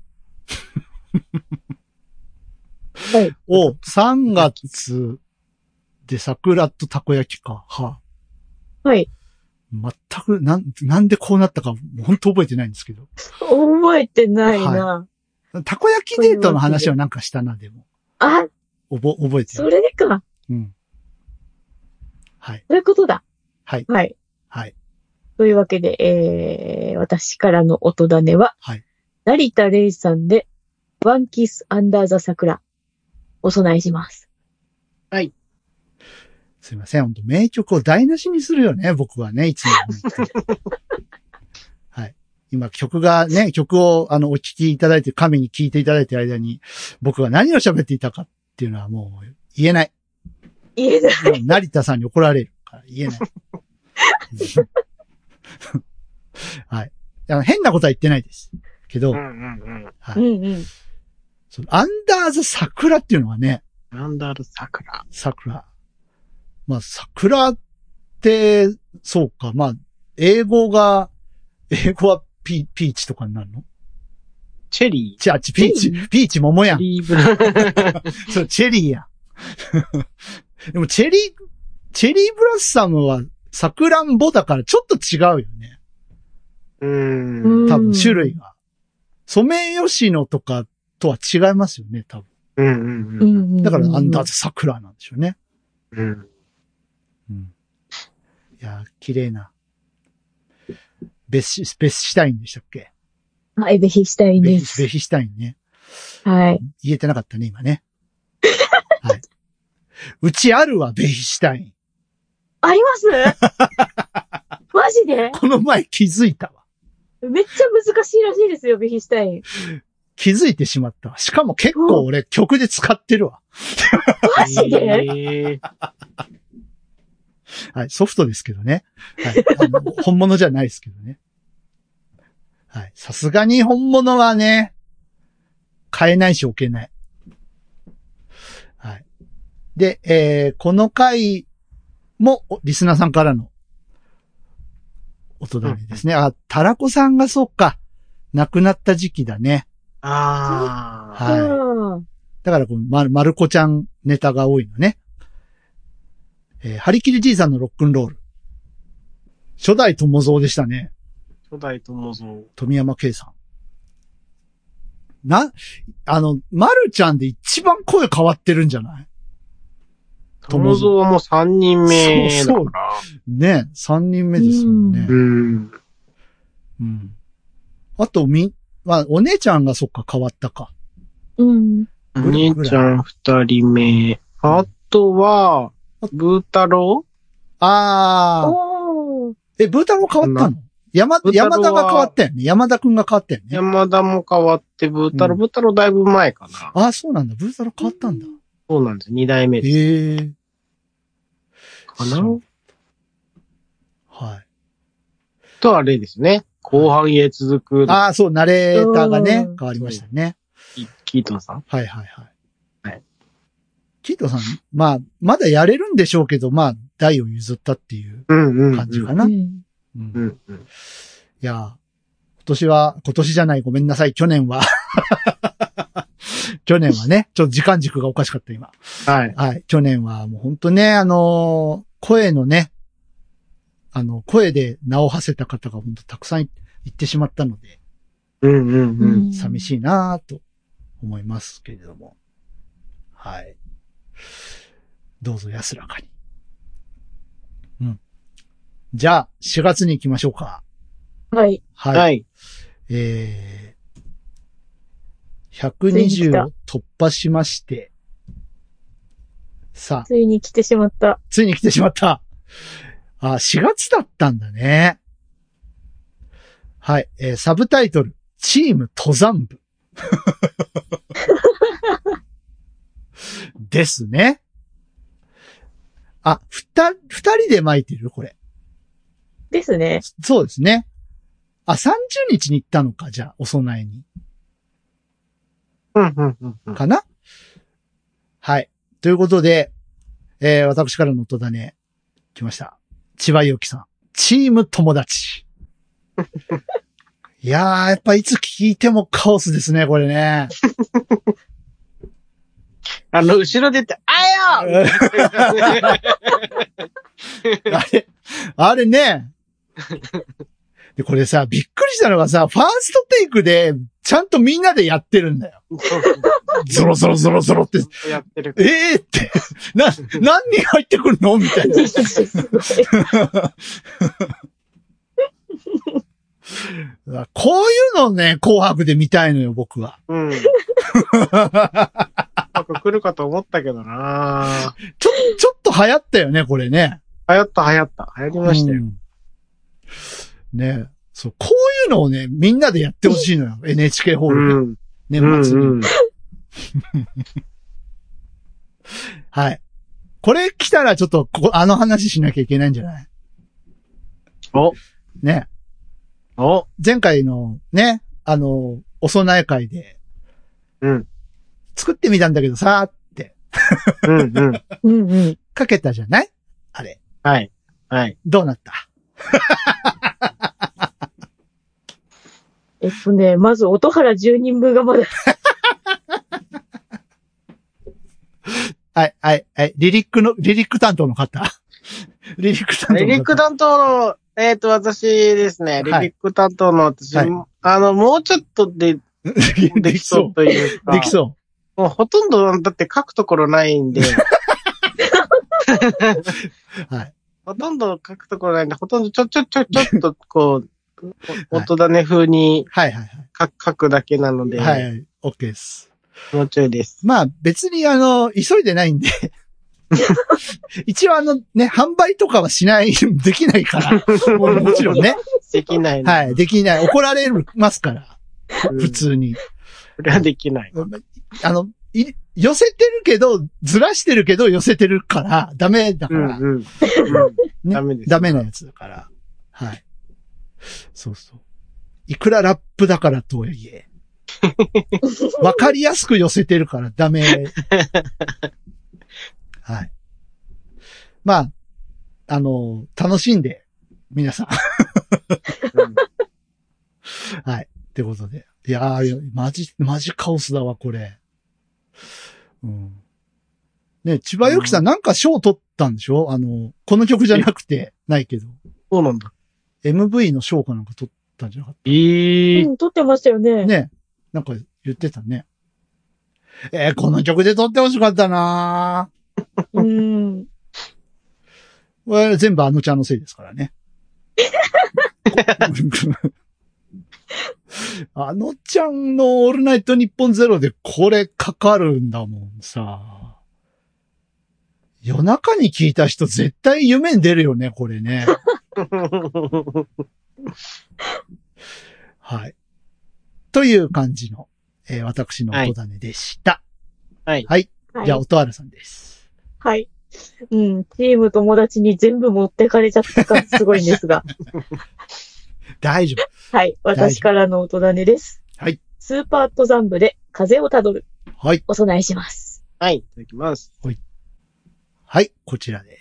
[SPEAKER 2] はい。
[SPEAKER 1] お、さんがつで桜とたこ焼きか。はあ、
[SPEAKER 2] はい。
[SPEAKER 1] 全く、なん、なんでこうなったか、本当覚えてないんですけど。
[SPEAKER 2] 覚えてないな。
[SPEAKER 1] たこ焼きデートの話はなんかしたな、でも。
[SPEAKER 2] あ、
[SPEAKER 1] おぼ、覚えて
[SPEAKER 2] そ
[SPEAKER 1] る。
[SPEAKER 2] れか。
[SPEAKER 1] うん。はい。
[SPEAKER 2] そういうことだ。
[SPEAKER 1] はい。
[SPEAKER 2] はい。
[SPEAKER 1] はい。
[SPEAKER 2] というわけで、えー、私からの音種は、
[SPEAKER 1] はい。
[SPEAKER 2] 成田玲さんで、ワンキスアンダーザ桜、お供えします。
[SPEAKER 3] はい。
[SPEAKER 1] すいません。本当名曲を台無しにするよね、僕はね、いつも。はい。今曲がね、曲をあの、お聴きいただいて、神に聴いていただいている間に、僕が何を喋っていたかっていうのはもう言えない。
[SPEAKER 2] 言えない。
[SPEAKER 1] 成田さんに怒られるから言えない。はい。あの変なことは言ってないです。けど、
[SPEAKER 3] うんうんうん。
[SPEAKER 1] はい。
[SPEAKER 2] うんうん。
[SPEAKER 1] そのアンダーズ桜っていうのはね、
[SPEAKER 3] アンダール桜。
[SPEAKER 1] 桜。まあ、桜って、そうか。まあ、英語が、英語はピピーチとかになるの？
[SPEAKER 3] チェリー。
[SPEAKER 1] チあ、チ、ピーチ、ピーチ桃やん。
[SPEAKER 3] チェリーブラ
[SPEAKER 1] そう、チェリーやん。でも、チェリー、チェリーブラッサムは、サクランボだからちょっと違うよね。
[SPEAKER 3] うーん。
[SPEAKER 1] 多分、種類が。ソメイヨシノとかとは違いますよね、多分。
[SPEAKER 3] うんうん
[SPEAKER 2] う
[SPEAKER 3] うん。
[SPEAKER 2] んうん。
[SPEAKER 1] だから、アンダーズ桜なんでしょうね。
[SPEAKER 3] うん。
[SPEAKER 1] うん。いや、綺麗な。ベス、ベスシュタインでしたっけ？
[SPEAKER 2] はい、ベヒしたい
[SPEAKER 1] ベヒ、
[SPEAKER 2] です。
[SPEAKER 1] ベヒシュタインね。
[SPEAKER 2] はい。
[SPEAKER 1] 言えてなかったね、今ね。はい。うちあるわ、ベヒシュタイン。
[SPEAKER 2] ありますマジで
[SPEAKER 1] この前気づいたわ。
[SPEAKER 2] めっちゃ難しいらしいですよ、ベヒシュタイン。
[SPEAKER 1] 気づいてしまったわ。しかも結構俺曲で使ってるわ。
[SPEAKER 2] マジで
[SPEAKER 3] えー
[SPEAKER 1] はい。ソフトですけどね。はい。あの本物じゃないですけどね。はい。さすがに本物はね、買えないし置けない。はい。で、えー、この回もリスナーさんからの音だねですね。あ、タラコさんがそうか。亡くなった時期だね。
[SPEAKER 3] ああ。
[SPEAKER 1] はい。
[SPEAKER 2] うん
[SPEAKER 1] だからこのま、まるこちゃんネタが多いのね。えー、ハリキリじいさんのロックンロール。初代友蔵でしたね。
[SPEAKER 3] 初代友蔵。
[SPEAKER 1] 富山圭さん。な、あの、まるちゃんで一番声変わってるんじゃない？
[SPEAKER 3] 友蔵はもう三人目だ
[SPEAKER 1] そうそう
[SPEAKER 3] から。
[SPEAKER 1] ね、三人目ですもんね。
[SPEAKER 3] うん。
[SPEAKER 1] うん。あと、み、まあ、お姉ちゃんがそっか変わったか。
[SPEAKER 2] うん。
[SPEAKER 3] お姉ちゃん二人目。あとは、ブー太郎
[SPEAKER 1] あー。
[SPEAKER 2] おー。
[SPEAKER 1] え、ブー太郎変わったの？山、
[SPEAKER 3] ブー太郎は
[SPEAKER 1] 山田が変わったよね。山田くんが変わったよね。
[SPEAKER 3] 山田も変わって、ブー太郎、
[SPEAKER 1] うん
[SPEAKER 3] ブー太郎だいぶ前かな。
[SPEAKER 1] ああ、そうなんだ。ブー太郎変わったんだ。
[SPEAKER 3] そうなんです。二代目です。
[SPEAKER 1] ええ
[SPEAKER 3] かな
[SPEAKER 1] そうはい。
[SPEAKER 3] と、あれですね。後半へ続く。
[SPEAKER 1] ああ、そう、ナレーターがね
[SPEAKER 2] うん、
[SPEAKER 1] 変わりましたね。
[SPEAKER 3] キートンさん。
[SPEAKER 1] はいはいはい。
[SPEAKER 3] はい。
[SPEAKER 1] キートさん、まあ、まだやれるんでしょうけど、まあ、代を譲ったっていう
[SPEAKER 3] うんうん、うん。
[SPEAKER 1] 感じかな。うん
[SPEAKER 2] うん。
[SPEAKER 3] うんうん。
[SPEAKER 1] いや、今年は、今年じゃない、ごめんなさい、去年は。去年はね、ちょっと時間軸がおかしかった、今。
[SPEAKER 3] はい。
[SPEAKER 1] はい。去年はもう本当ね、あのー声のね、あの、声で名を馳せた方が本当たくさんい言ってしまったので、
[SPEAKER 3] うんうんうん。
[SPEAKER 1] 寂しいなぁと思いますけれども。はい。どうぞ安らかに。うん。じゃあ、しがつに行きましょうか。
[SPEAKER 2] はい。
[SPEAKER 1] はい。
[SPEAKER 3] はい。
[SPEAKER 1] えー、ひゃくにじゅうを突破しまして、さあ、
[SPEAKER 2] ついに来てしまった。
[SPEAKER 1] ついに来てしまった。あ、しがつだったんだね。はい。えーサブタイトル、チーム登山部。ですね。あ、ふた、二人で巻いてるこれ。
[SPEAKER 2] ですね。
[SPEAKER 1] そうですね。あ、さんじゅうにちに行ったのか、じゃあ、お供えに。
[SPEAKER 3] うんうんうんうん。
[SPEAKER 1] かな？はい。ということで、えー、私からの音だね、来ました。千葉祐希さん。チーム友達。いやー、やっぱいつ聞いてもカオスですね、これね。
[SPEAKER 3] あの、後ろで言って、あよ
[SPEAKER 1] あれ、あれね。で、これさ、びっくりしたのがさ、ファーストテイクで、ちゃんとみんなでやってるんだよ。ゾロゾロゾロゾロって、
[SPEAKER 3] やってる。
[SPEAKER 1] えーって、な、何人入ってくるのみたいな。こういうのね、紅白で見たいのよ、僕は。
[SPEAKER 3] うん。 よく来るかと思ったけどな
[SPEAKER 1] ちょ、ちょっと流行ったよね、これね。
[SPEAKER 3] 流行った流行った。流行りましたよ。
[SPEAKER 1] うんねそう、こういうのをね、みんなでやってほしいのよ。エヌエイチケー ホールで。
[SPEAKER 3] うん。
[SPEAKER 1] 年末に、
[SPEAKER 3] うんうん
[SPEAKER 1] はい。これ来たらちょっとこ、あの話しなきゃいけないんじゃない？
[SPEAKER 3] お、
[SPEAKER 1] ね。
[SPEAKER 3] お、
[SPEAKER 1] 前回のね、あの、お供え会で、
[SPEAKER 3] うん。
[SPEAKER 1] 作ってみたんだけどさーって、
[SPEAKER 3] うんうん。
[SPEAKER 2] うんうん。
[SPEAKER 1] かけたじゃない？あれ。
[SPEAKER 3] はい。はい。
[SPEAKER 1] どうなった？
[SPEAKER 2] えっとね、まず音原じゅうにんぶんがまだ。
[SPEAKER 1] はい、はい、はい。リリックの、リリック担当の方。リリック担当の方。
[SPEAKER 3] リリック担当の、えっと、私ですね。リリック担当の私、
[SPEAKER 1] はい
[SPEAKER 3] あの、もうちょっとで、できそうというか。
[SPEAKER 1] できそ
[SPEAKER 3] もうほとんど、だって書くところないんで。
[SPEAKER 1] う。はい。
[SPEAKER 3] ほとんど書くところないんで、ほとんどちょ、ちょ、ちょ、ちょっと、こう、音種風に
[SPEAKER 1] はいはい
[SPEAKER 3] 書書くだけなので。
[SPEAKER 1] はい。はい、OK です。
[SPEAKER 3] もうちょいです。
[SPEAKER 1] まあ別にあの、急いでないんで。一応あのね、販売とかはしない、できないから。も, もちろんね。
[SPEAKER 3] できない。
[SPEAKER 1] はい、できない。怒られますから。
[SPEAKER 3] うん、
[SPEAKER 1] 普通に。
[SPEAKER 3] それはできない。
[SPEAKER 1] あの、い寄せてるけど、ずらしてるけど寄せてるから、ダメだから。
[SPEAKER 3] うんうんうん、
[SPEAKER 1] ね、
[SPEAKER 3] ダメです。
[SPEAKER 1] ダメなやつだから。はい。そうそう。いくらラップだからとはいえ。わかりやすく寄せてるからダメ。はい。まあ、あの、楽しんで、皆さん。
[SPEAKER 3] うん、
[SPEAKER 1] はい。ってことで。いやー、マジ、マジカオスだわ、これ。うん。ね、千葉由紀さんなんか賞取ったんでしょ？あの、この曲じゃなくて、ないけど。
[SPEAKER 3] そうなんだ。
[SPEAKER 1] エムブイ の賞かなんか取ったんじゃなかった？
[SPEAKER 3] ええー。
[SPEAKER 2] うん、撮ってましたよね。
[SPEAKER 1] ね。なんか言ってたね。えー、この曲で撮ってほしかったなぁ。
[SPEAKER 2] うん。
[SPEAKER 1] これ全部あのちゃんのせいですからね。あのちゃんのオールナイトニッポンゼロでこれかかるんだもんさ。夜中に聞いた人絶対夢に出るよね、これね。はい。という感じの、えー、私の音種でした。
[SPEAKER 3] はい。
[SPEAKER 1] はい。
[SPEAKER 2] はい、
[SPEAKER 1] じゃあ、音原さんです。
[SPEAKER 2] はい。うん。チーム友達に全部持ってかれちゃったからすごいんですが。
[SPEAKER 1] 大丈夫。
[SPEAKER 2] はい。私からの音種です。
[SPEAKER 1] はい。
[SPEAKER 2] スーパー登山部で風をたどる。
[SPEAKER 1] はい。
[SPEAKER 2] お供えします。
[SPEAKER 3] はい。いただきます。
[SPEAKER 1] はい。はい。こちらです。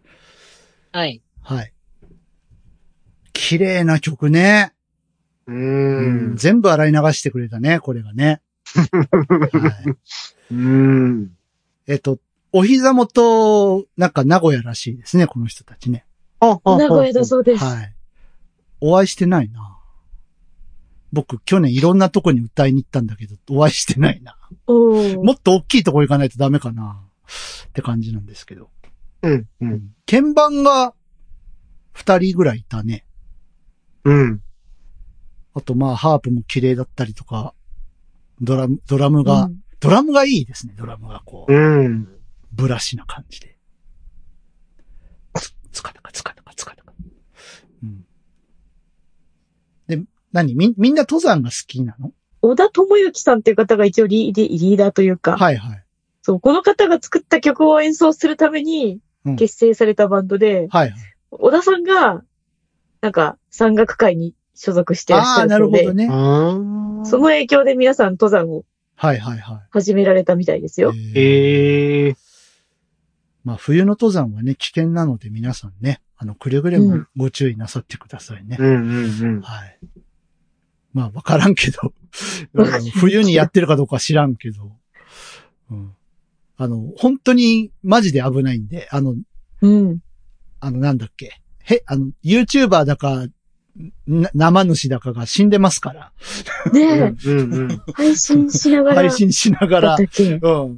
[SPEAKER 3] はい。
[SPEAKER 1] はい。綺麗な曲ね。
[SPEAKER 3] うーん。
[SPEAKER 1] 全部洗い流してくれたね、これがね。はい。
[SPEAKER 3] うーん。
[SPEAKER 1] えっと、お膝元、なんか名古屋らしいですね、この人たちね。
[SPEAKER 3] あ、あ、
[SPEAKER 2] 名古屋だそうです。
[SPEAKER 1] はい。お会いしてないな。僕、去年いろんなとこに歌いに行ったんだけど、お会いしてないな。
[SPEAKER 2] お
[SPEAKER 1] もっと大きいとこ行かないとダメかな。って感じなんですけど。
[SPEAKER 3] うん、うん。
[SPEAKER 1] 鍵盤が二人ぐらいいたね。
[SPEAKER 3] うん。
[SPEAKER 1] あと、まあ、ハープも綺麗だったりとか、ドラム、ドラムが、
[SPEAKER 2] うん、
[SPEAKER 1] ドラムがいいですね、ドラムがこう。
[SPEAKER 3] うん。
[SPEAKER 1] ブラシな感じで。つ、つかなかつかなかつかなか。うん。で、何み、みんな登山が好きなの？
[SPEAKER 2] 小田智之さんっていう方が一応リーデリーダーというか。
[SPEAKER 1] はいはい。
[SPEAKER 2] そう、この方が作った曲を演奏するために結成されたバンドで、
[SPEAKER 1] うん、はいはい。
[SPEAKER 2] 小田さんが、なんか、山岳会に所属してらっしゃるそうで。
[SPEAKER 1] ああ、なるほどね。
[SPEAKER 2] その影響で皆さん登山を。
[SPEAKER 1] はいはいはい。
[SPEAKER 2] 始められたみたいですよ。
[SPEAKER 3] へえー。
[SPEAKER 1] まあ、冬の登山はね、危険なので皆さんね、あの、くれぐれもご注意なさってくださいね。
[SPEAKER 3] うんうんうん。
[SPEAKER 1] はい。まあ、わからんけど、冬にやってるかどうかは知らんけど、うん、あの、本当にマジで危ないんで、あの、
[SPEAKER 2] うん。
[SPEAKER 1] あの、なんだっけ。へ、あの、YouTuber だか、生主だかが死んでますから。
[SPEAKER 2] ねえ、
[SPEAKER 3] うんうん。
[SPEAKER 2] 配信しながら。
[SPEAKER 1] 配信しながら。
[SPEAKER 2] うん。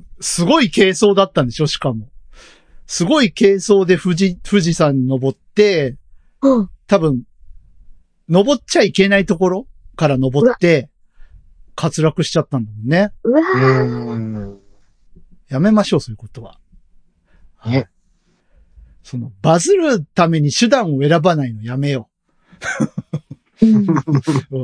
[SPEAKER 1] すごい軽装だったんでしょ、しかも。すごい軽装で富士、富士山登って、
[SPEAKER 2] うん、
[SPEAKER 1] 多分、登っちゃいけないところから登って、滑落しちゃったんだもんね。
[SPEAKER 2] うわ
[SPEAKER 3] ー。
[SPEAKER 1] やめましょう、そういうことは。
[SPEAKER 3] ね。
[SPEAKER 1] はい、その、バズるために手段を選ばないのやめよう。うん、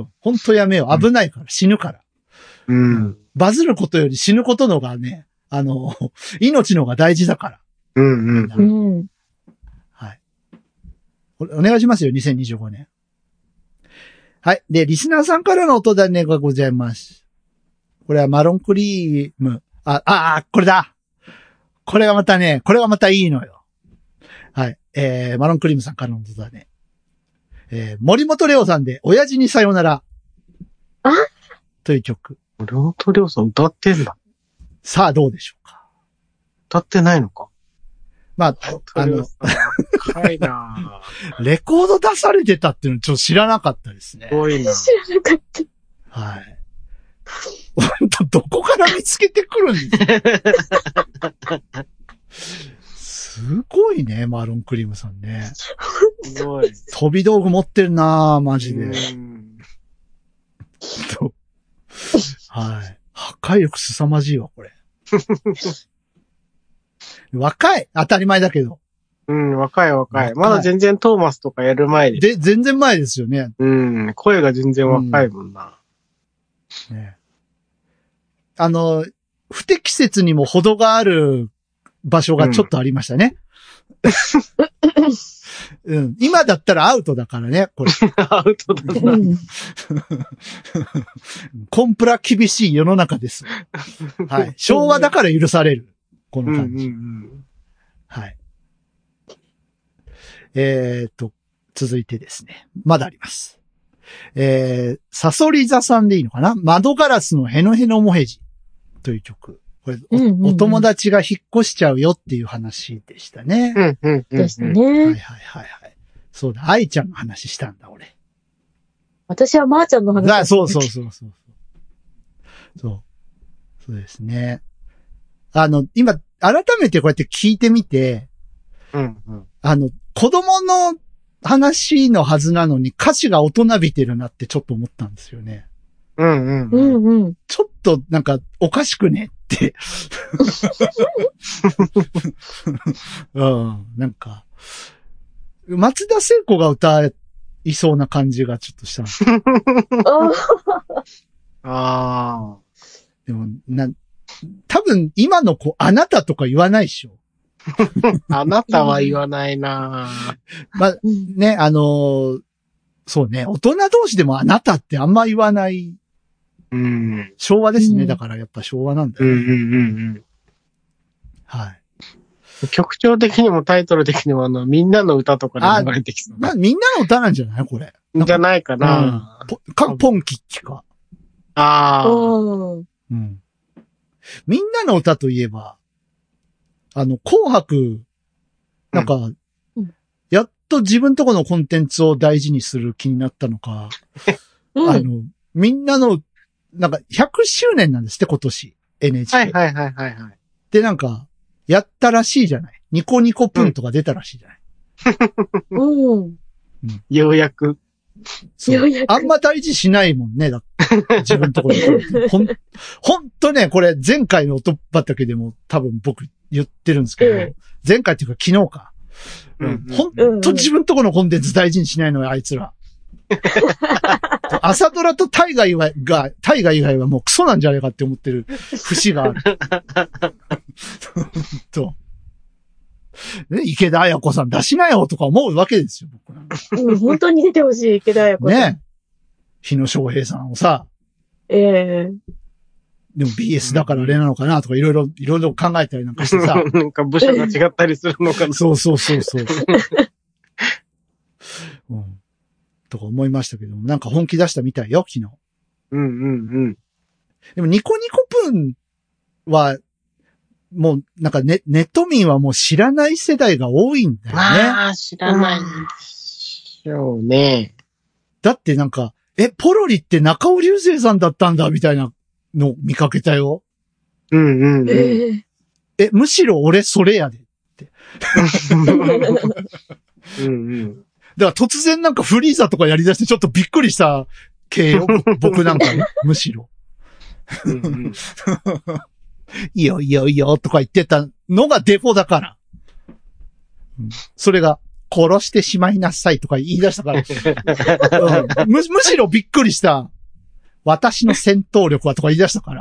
[SPEAKER 1] 本当やめよう。危ないから、死ぬから。
[SPEAKER 3] うん。
[SPEAKER 1] バズることより死ぬことのがね、あの、命のが大事だから。
[SPEAKER 3] うんうん。
[SPEAKER 2] うん。
[SPEAKER 1] はい。お、お願いしますよ、にせんにじゅうごねん。はい。で、リスナーさんからの音種がございます。これはマロンクリーム。あ、ああ、これだ。これがまたね、これがまたいいのよ。はい。えー、マロンクリームさんからの音種。えー、森本レオさんで、親父にさよなら。
[SPEAKER 2] あ
[SPEAKER 1] という曲。
[SPEAKER 3] 森本レオさん歌ってんだ。
[SPEAKER 1] さあ、どうでしょうか。
[SPEAKER 3] 歌ってないのか。
[SPEAKER 1] まあ、あの、
[SPEAKER 3] 高いな
[SPEAKER 1] レコード出されてたっていうのちょっと知らなかったですね。
[SPEAKER 3] すごいな。
[SPEAKER 2] 知らなかった。
[SPEAKER 1] はい。本当どこから見つけてくるんですか。すごいね、マロンクリームさんね。
[SPEAKER 3] すごい。
[SPEAKER 1] 飛び道具持ってるなぁ、マジで。はい。破壊力凄まじいわ、これ。若い当たり前だけど。
[SPEAKER 3] うん、若い若い。まだ全然トーマスとかやる前で。
[SPEAKER 1] で、全然前ですよね。
[SPEAKER 3] うん、声が全然若いもんな。
[SPEAKER 1] うん、ね、あの、不適切にも程がある場所がちょっとありましたね。うんうん、今だったらアウトだからね、これ。
[SPEAKER 3] アウトだな。
[SPEAKER 1] コンプラ厳しい世の中です。はい。昭和だから許される。この感じ。うんうんうん、はい。えー、っと、続いてですね。まだあります。えー、サソリ座さんでいいのかな？窓ガラスのヘノヘノモヘジという曲。これ、うんうんうん、お友達が引っ越しちゃうよっていう話でしたね。
[SPEAKER 3] うんうんうんうん、
[SPEAKER 2] ですね。はい
[SPEAKER 1] はいはいはい。そうだ、愛ちゃんの話したんだ、俺。
[SPEAKER 2] 私はまーちゃんの話
[SPEAKER 1] だ。そうそうそうそう。そう。そうですね。あの、今、改めてこうやって聞いてみて、
[SPEAKER 3] うんうん、
[SPEAKER 1] あの、子供の話のはずなのに歌詞が大人びてるなってちょっと思ったんですよね。
[SPEAKER 3] うんうん。
[SPEAKER 2] うんうん。
[SPEAKER 1] ちょっとなんかおかしくねって。うん、なんか、松田聖子が歌いそうな感じがちょっとしたんです
[SPEAKER 3] ああ。
[SPEAKER 1] でも、な、多分今の子、あなたとか言わないでしょ。
[SPEAKER 3] あなたは言わないな
[SPEAKER 1] まあ、ね、あのー、そうね、大人同士でもあなたってあんま言わない。
[SPEAKER 3] うん。
[SPEAKER 1] 昭和ですね、
[SPEAKER 2] うん。
[SPEAKER 1] だからやっぱ昭和なんだよね。
[SPEAKER 3] うんうんうんうん。
[SPEAKER 1] はい。
[SPEAKER 3] 曲調的にもタイトル的にもあの、みんなの歌とかで流れてきそう。
[SPEAKER 1] まあ、みんなの歌なんじゃないこれ。
[SPEAKER 3] じゃないかな、
[SPEAKER 1] うん、ポか、ポンキッキか。
[SPEAKER 3] ああ。
[SPEAKER 2] うん。
[SPEAKER 1] みんなの歌といえば、あの、紅白、なんか、うん、やっと自分とこのコンテンツを大事にする気になったのか、うん、あの、みんなの、なんかひゃくしゅうねんなんですって、今年。エヌエイチケー。
[SPEAKER 3] はいはいはいはいはい。で、
[SPEAKER 1] なんか、やったらしいじゃない。ニコニコプンとか出たらしいじゃない。
[SPEAKER 2] うん。うん、
[SPEAKER 3] ようやく。
[SPEAKER 1] そう。ようやく。あんま大事しないもんね、だって。自分ところほん、ほんとね、これ前回の音畑でも多分僕言ってるんですけど、うん、前回っていうか昨日か。うん、ほんと自分とこのコンテンツ大事にしないのよ、あいつら。朝ドラと大河以外が、大河以外はもうクソなんじゃないかって思ってる節がある。と。ね、池田彩子さん出しなよとか思うわけですよ、僕なんか。
[SPEAKER 2] うん、本当に出てほしい、池田彩子さん。
[SPEAKER 1] ね。日野翔平さんをさ。
[SPEAKER 2] ええー。
[SPEAKER 1] でも ビーエス だからあれなのかなとかいろいろ、いろいろ考えたりなんかしてさ。
[SPEAKER 3] なんか部署が違ったりするのかな。
[SPEAKER 1] そうそうそうそう。うん。とか思いましたけども、なんか本気出したみたいよ、昨日。
[SPEAKER 3] うんうんうん。
[SPEAKER 1] でもニコニコプンは、もう、なんかネ、ネット民はもう知らない世代が多いんだよね。
[SPEAKER 3] ああ、知らないでしょうね。
[SPEAKER 1] だってなんか、え、ポロリって中尾流星さんだったんだ、みたいなの見かけたよ。
[SPEAKER 3] うんうんうん。え
[SPEAKER 2] ー、
[SPEAKER 1] え、むしろ俺それやでって。
[SPEAKER 3] うんうん。
[SPEAKER 1] だから突然なんかフリーザとかやり出してちょっとびっくりした系よ。僕なんかね、むしろ。
[SPEAKER 3] うんうん
[SPEAKER 1] いいよいいよいいよとか言ってたのがデフォだから。うん、それが、殺してしまいなさいとか言い出したから。うん、む、むしろびっくりした。私の戦闘力はとか言い出したから。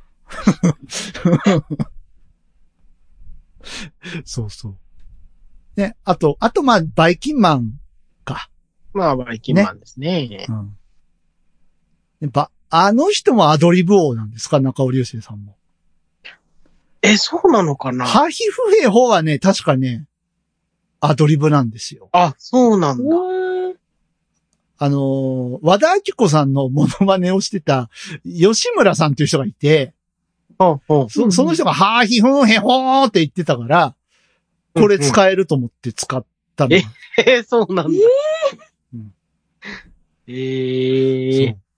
[SPEAKER 1] そうそう。ね、あと、あとまあ、バイキンマンか。
[SPEAKER 3] まあ、バイキンマンですね。ね
[SPEAKER 1] うん。ば、あの人もアドリブ王なんですか、中尾隆聖さんも。
[SPEAKER 3] え、そうなのかな？
[SPEAKER 1] ハヒフヘホはね、確かね、アドリブなんですよ。
[SPEAKER 3] あ、そうなんだ。
[SPEAKER 1] あのー、和田明子さんのモノマネをしてた、吉村さんっていう人がいて、
[SPEAKER 3] ほうほう
[SPEAKER 1] そ, その人が、ハーヒフンヘホーって言ってたから、これ使えると思って使ったの。
[SPEAKER 3] ええー、そうなんだ。えーうん、えー、
[SPEAKER 1] そう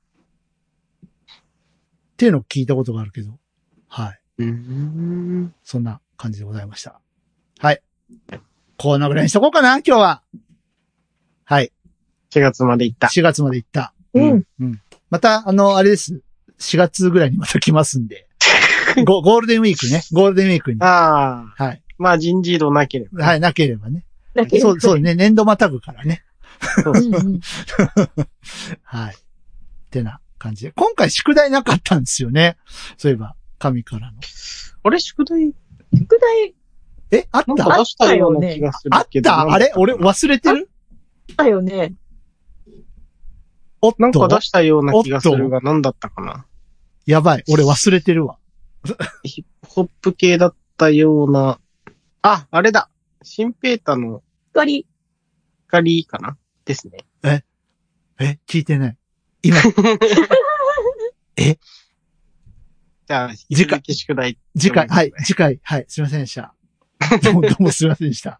[SPEAKER 1] っていうのを聞いたことがあるけど、はい。
[SPEAKER 3] うーん、
[SPEAKER 1] そんな感じでございました。はい。こんなぐらいにしとこうかな、今日は。はい。
[SPEAKER 3] しがつまで行った。
[SPEAKER 1] しがつまで行った。
[SPEAKER 2] うん。
[SPEAKER 1] うん。また、あの、あれです。しがつぐらいにまた来ますんで。ゴ, ゴールデンウィークね。ゴールデンウィークに。
[SPEAKER 3] ああ。
[SPEAKER 1] はい。
[SPEAKER 3] まあ人事異動なければ、ね。
[SPEAKER 1] はい、なければね。
[SPEAKER 2] なければ。
[SPEAKER 1] そう、そうね。年度またぐからね。
[SPEAKER 3] そうそう。
[SPEAKER 1] はい。ってな感じで。今回宿題なかったんですよね。そういえば、神からの。
[SPEAKER 3] あれ宿題
[SPEAKER 2] 宿題。
[SPEAKER 1] え、あった
[SPEAKER 3] なんか出したような気がするけど。
[SPEAKER 1] あったあれ俺忘れてる
[SPEAKER 2] あったよね。
[SPEAKER 1] おっと
[SPEAKER 3] なんか出したような気がするが何だったかな。
[SPEAKER 1] やばい。俺忘れてるわ。
[SPEAKER 3] ヒップホップ系だったような。あ、あれだ。シンペータの
[SPEAKER 2] 光。
[SPEAKER 3] 光かなですね。
[SPEAKER 1] ええ聞いてない。今。え
[SPEAKER 3] じゃあ、
[SPEAKER 1] 次回
[SPEAKER 3] 宿題。
[SPEAKER 1] 次回、はい、次回、はい、すいませんでした。どうも、どうもすいませんでした。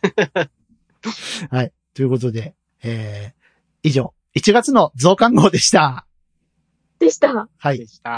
[SPEAKER 1] はい、ということで、えー、以上、いちがつの増刊号でした。
[SPEAKER 2] でした。
[SPEAKER 1] はい。
[SPEAKER 3] でした。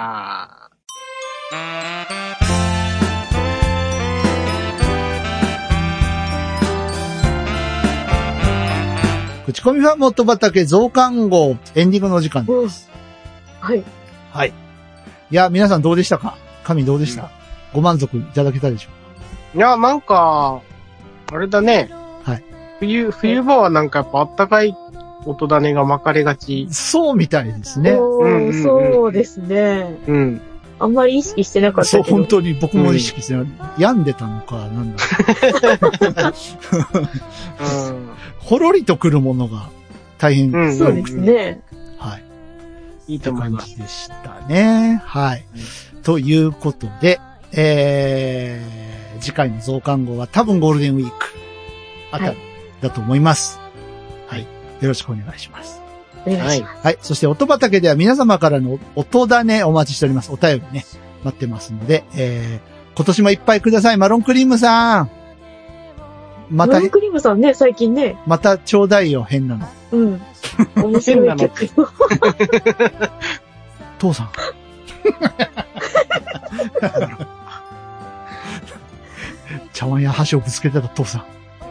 [SPEAKER 1] 口コミファンモット畑増刊号エンディングの時間です。
[SPEAKER 2] はい。
[SPEAKER 1] はい。いや、皆さんどうでしたか？神どうでした？うん、ご満足いただけたでしょうか？
[SPEAKER 3] いや、なんか、あれだね。
[SPEAKER 1] はい。
[SPEAKER 3] 冬、冬場はなんかやっぱあったかい音種が巻かれがち。
[SPEAKER 1] そうみたいですね。
[SPEAKER 2] うんうん、そうですね。
[SPEAKER 3] うん。
[SPEAKER 2] あんまり意識してなかったけど。
[SPEAKER 1] そう、本当に僕も意識してない。うん、病んでたのか、なんだろう。うん、ほろりと来るものが大変、
[SPEAKER 2] うん、そうですね。
[SPEAKER 1] はい。
[SPEAKER 3] いいと思います。
[SPEAKER 1] 感じでしたね。はい。うん、ということで、えー、次回の増刊号は多分ゴールデンウィークあたりだと思います。はい。はい、よろしくお願いします。
[SPEAKER 2] お願いします。
[SPEAKER 1] はい。そして音畑では皆様からの音種お待ちしております。お便りね、待ってますので、えー、今年もいっぱいください。マロンクリームさん。また、
[SPEAKER 2] マロンクリームさんね、最近ね。
[SPEAKER 1] またちょうだいよ、変なの。
[SPEAKER 2] うん。面白い曲。
[SPEAKER 1] 父さん。茶碗や箸をぶつけてた父さん。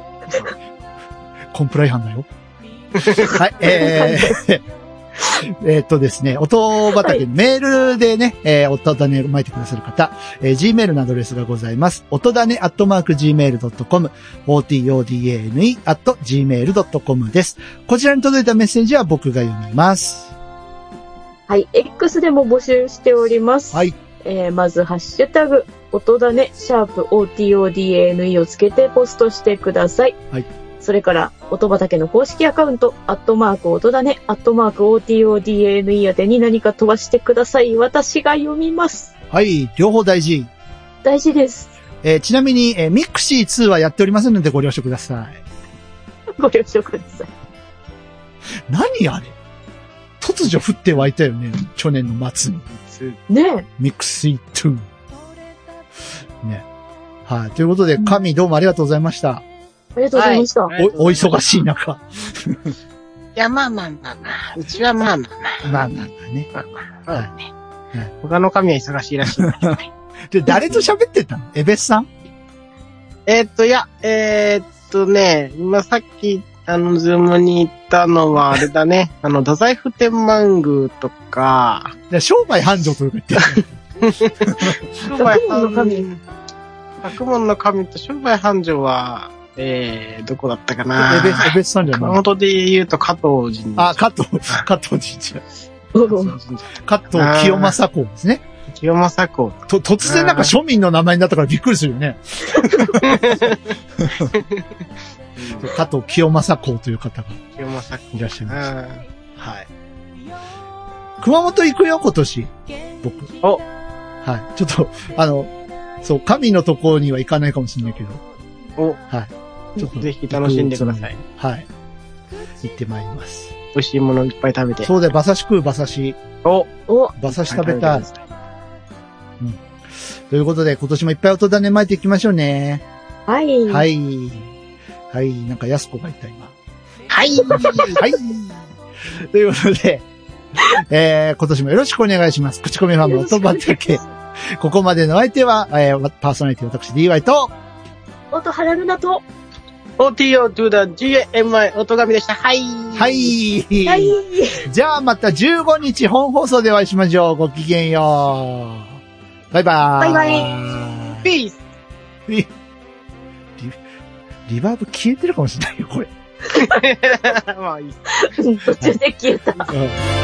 [SPEAKER 1] コンプラ違反だよ。はい、えー、えーっとですね、音畑、はい、メールでね、えー、音種を巻いてくださる方、えー、Gmail のアドレスがございます。音種アットマーク ジーメールドットコム、オーティーオーディーエーエヌイー アット ジーメールドットコム です。こちらに届いたメッセージは僕が読みます。
[SPEAKER 2] はい、X でも募集しております。
[SPEAKER 1] はい。
[SPEAKER 2] えー、まず、ハッシュタグ、音種、シャープ オーティーオーディーエーエヌイー をつけてポストしてください。
[SPEAKER 1] はい。
[SPEAKER 2] それから、音畑の公式アカウント、アットマーク音種、アットマーク オーティーオーディーエーエヌイー 宛てに何か飛ばしてください。私が読みます。
[SPEAKER 1] はい、両方大事。
[SPEAKER 2] 大事です。
[SPEAKER 1] えー、ちなみに、えー、ミクシーツーはやっておりませんのでご了承ください。
[SPEAKER 2] ご了承ください。
[SPEAKER 1] 何あれ突如降って湧いたよね。去年の末に。
[SPEAKER 2] ねえ。
[SPEAKER 1] ミクシーツー。ね。はい。ということで、神どうもありがとうございました。
[SPEAKER 2] ありがとうございました。
[SPEAKER 1] はい、お、お忙しい中。
[SPEAKER 3] いや、まあまあまあまあ。うちはまあまあまあ。
[SPEAKER 1] まあまあまあね。
[SPEAKER 3] まあまあ。そうだね。はい、他の神は忙しいらしい。
[SPEAKER 1] で、誰と喋ってたの？エベスさん？
[SPEAKER 3] えーっと、いや、えーっとね、今さっき、あの、ズームに行ったのは、あれだね。あの、太宰府天満宮とか。
[SPEAKER 1] 商売繁盛とか言ってる。
[SPEAKER 3] 商売
[SPEAKER 2] 学問の神
[SPEAKER 3] 繁学問の神と商売繁盛は、えー、どこだったかな。
[SPEAKER 1] エベス、エベスさんじゃ
[SPEAKER 3] 熊
[SPEAKER 1] ない。
[SPEAKER 3] 本で言うと加藤神社。
[SPEAKER 1] あ、加藤、加藤神社。
[SPEAKER 2] おう
[SPEAKER 3] 加藤神社。
[SPEAKER 1] 加藤清正公ですね。
[SPEAKER 3] 清正公。
[SPEAKER 1] と、突然なんか庶民の名前になったからびっくりするよね。加藤清正公という方が
[SPEAKER 3] 清正公。
[SPEAKER 1] いらっしゃいます。
[SPEAKER 3] うん
[SPEAKER 1] はい。熊本行くよ、今年。僕。
[SPEAKER 3] お
[SPEAKER 1] はい。ちょっと、あの、そう、神のところには行かないかもしれないけど。
[SPEAKER 3] お、
[SPEAKER 1] はい。ちょっと。
[SPEAKER 3] ぜひ楽しんでください。
[SPEAKER 1] はい。行ってまいります。
[SPEAKER 3] 美味しいものいっぱい食べて。
[SPEAKER 1] そうで、馬刺し食う、馬刺し。
[SPEAKER 3] お、
[SPEAKER 2] お、
[SPEAKER 1] 馬刺し食べたい。
[SPEAKER 3] い。
[SPEAKER 1] ということで、今年もいっぱい音種巻いていきましょうね。
[SPEAKER 2] はい。。
[SPEAKER 1] はいい。はい。なんか、やすこがいた、今。
[SPEAKER 3] はい。
[SPEAKER 1] はい。ということで、えー、今年もよろしくお願いします。口コミファンの音畑。ここまでの相手は、えー、パーソナリティ私 ディーワイ と、
[SPEAKER 2] 音原ルナと、
[SPEAKER 3] オーティーオー to the ジーエーエムアイ 音神でした。はい。
[SPEAKER 1] はい。
[SPEAKER 2] はい。
[SPEAKER 1] じゃあまたじゅうごにち本放送でお会いしましょう。ごきげんよう。バイバーイ。
[SPEAKER 2] バイバ
[SPEAKER 1] イ。
[SPEAKER 3] ピース。
[SPEAKER 1] リ、リ、リバーブ消えてるかもしれないよ、これ。
[SPEAKER 3] まあいいっす。
[SPEAKER 2] 途中で消えた。
[SPEAKER 1] うん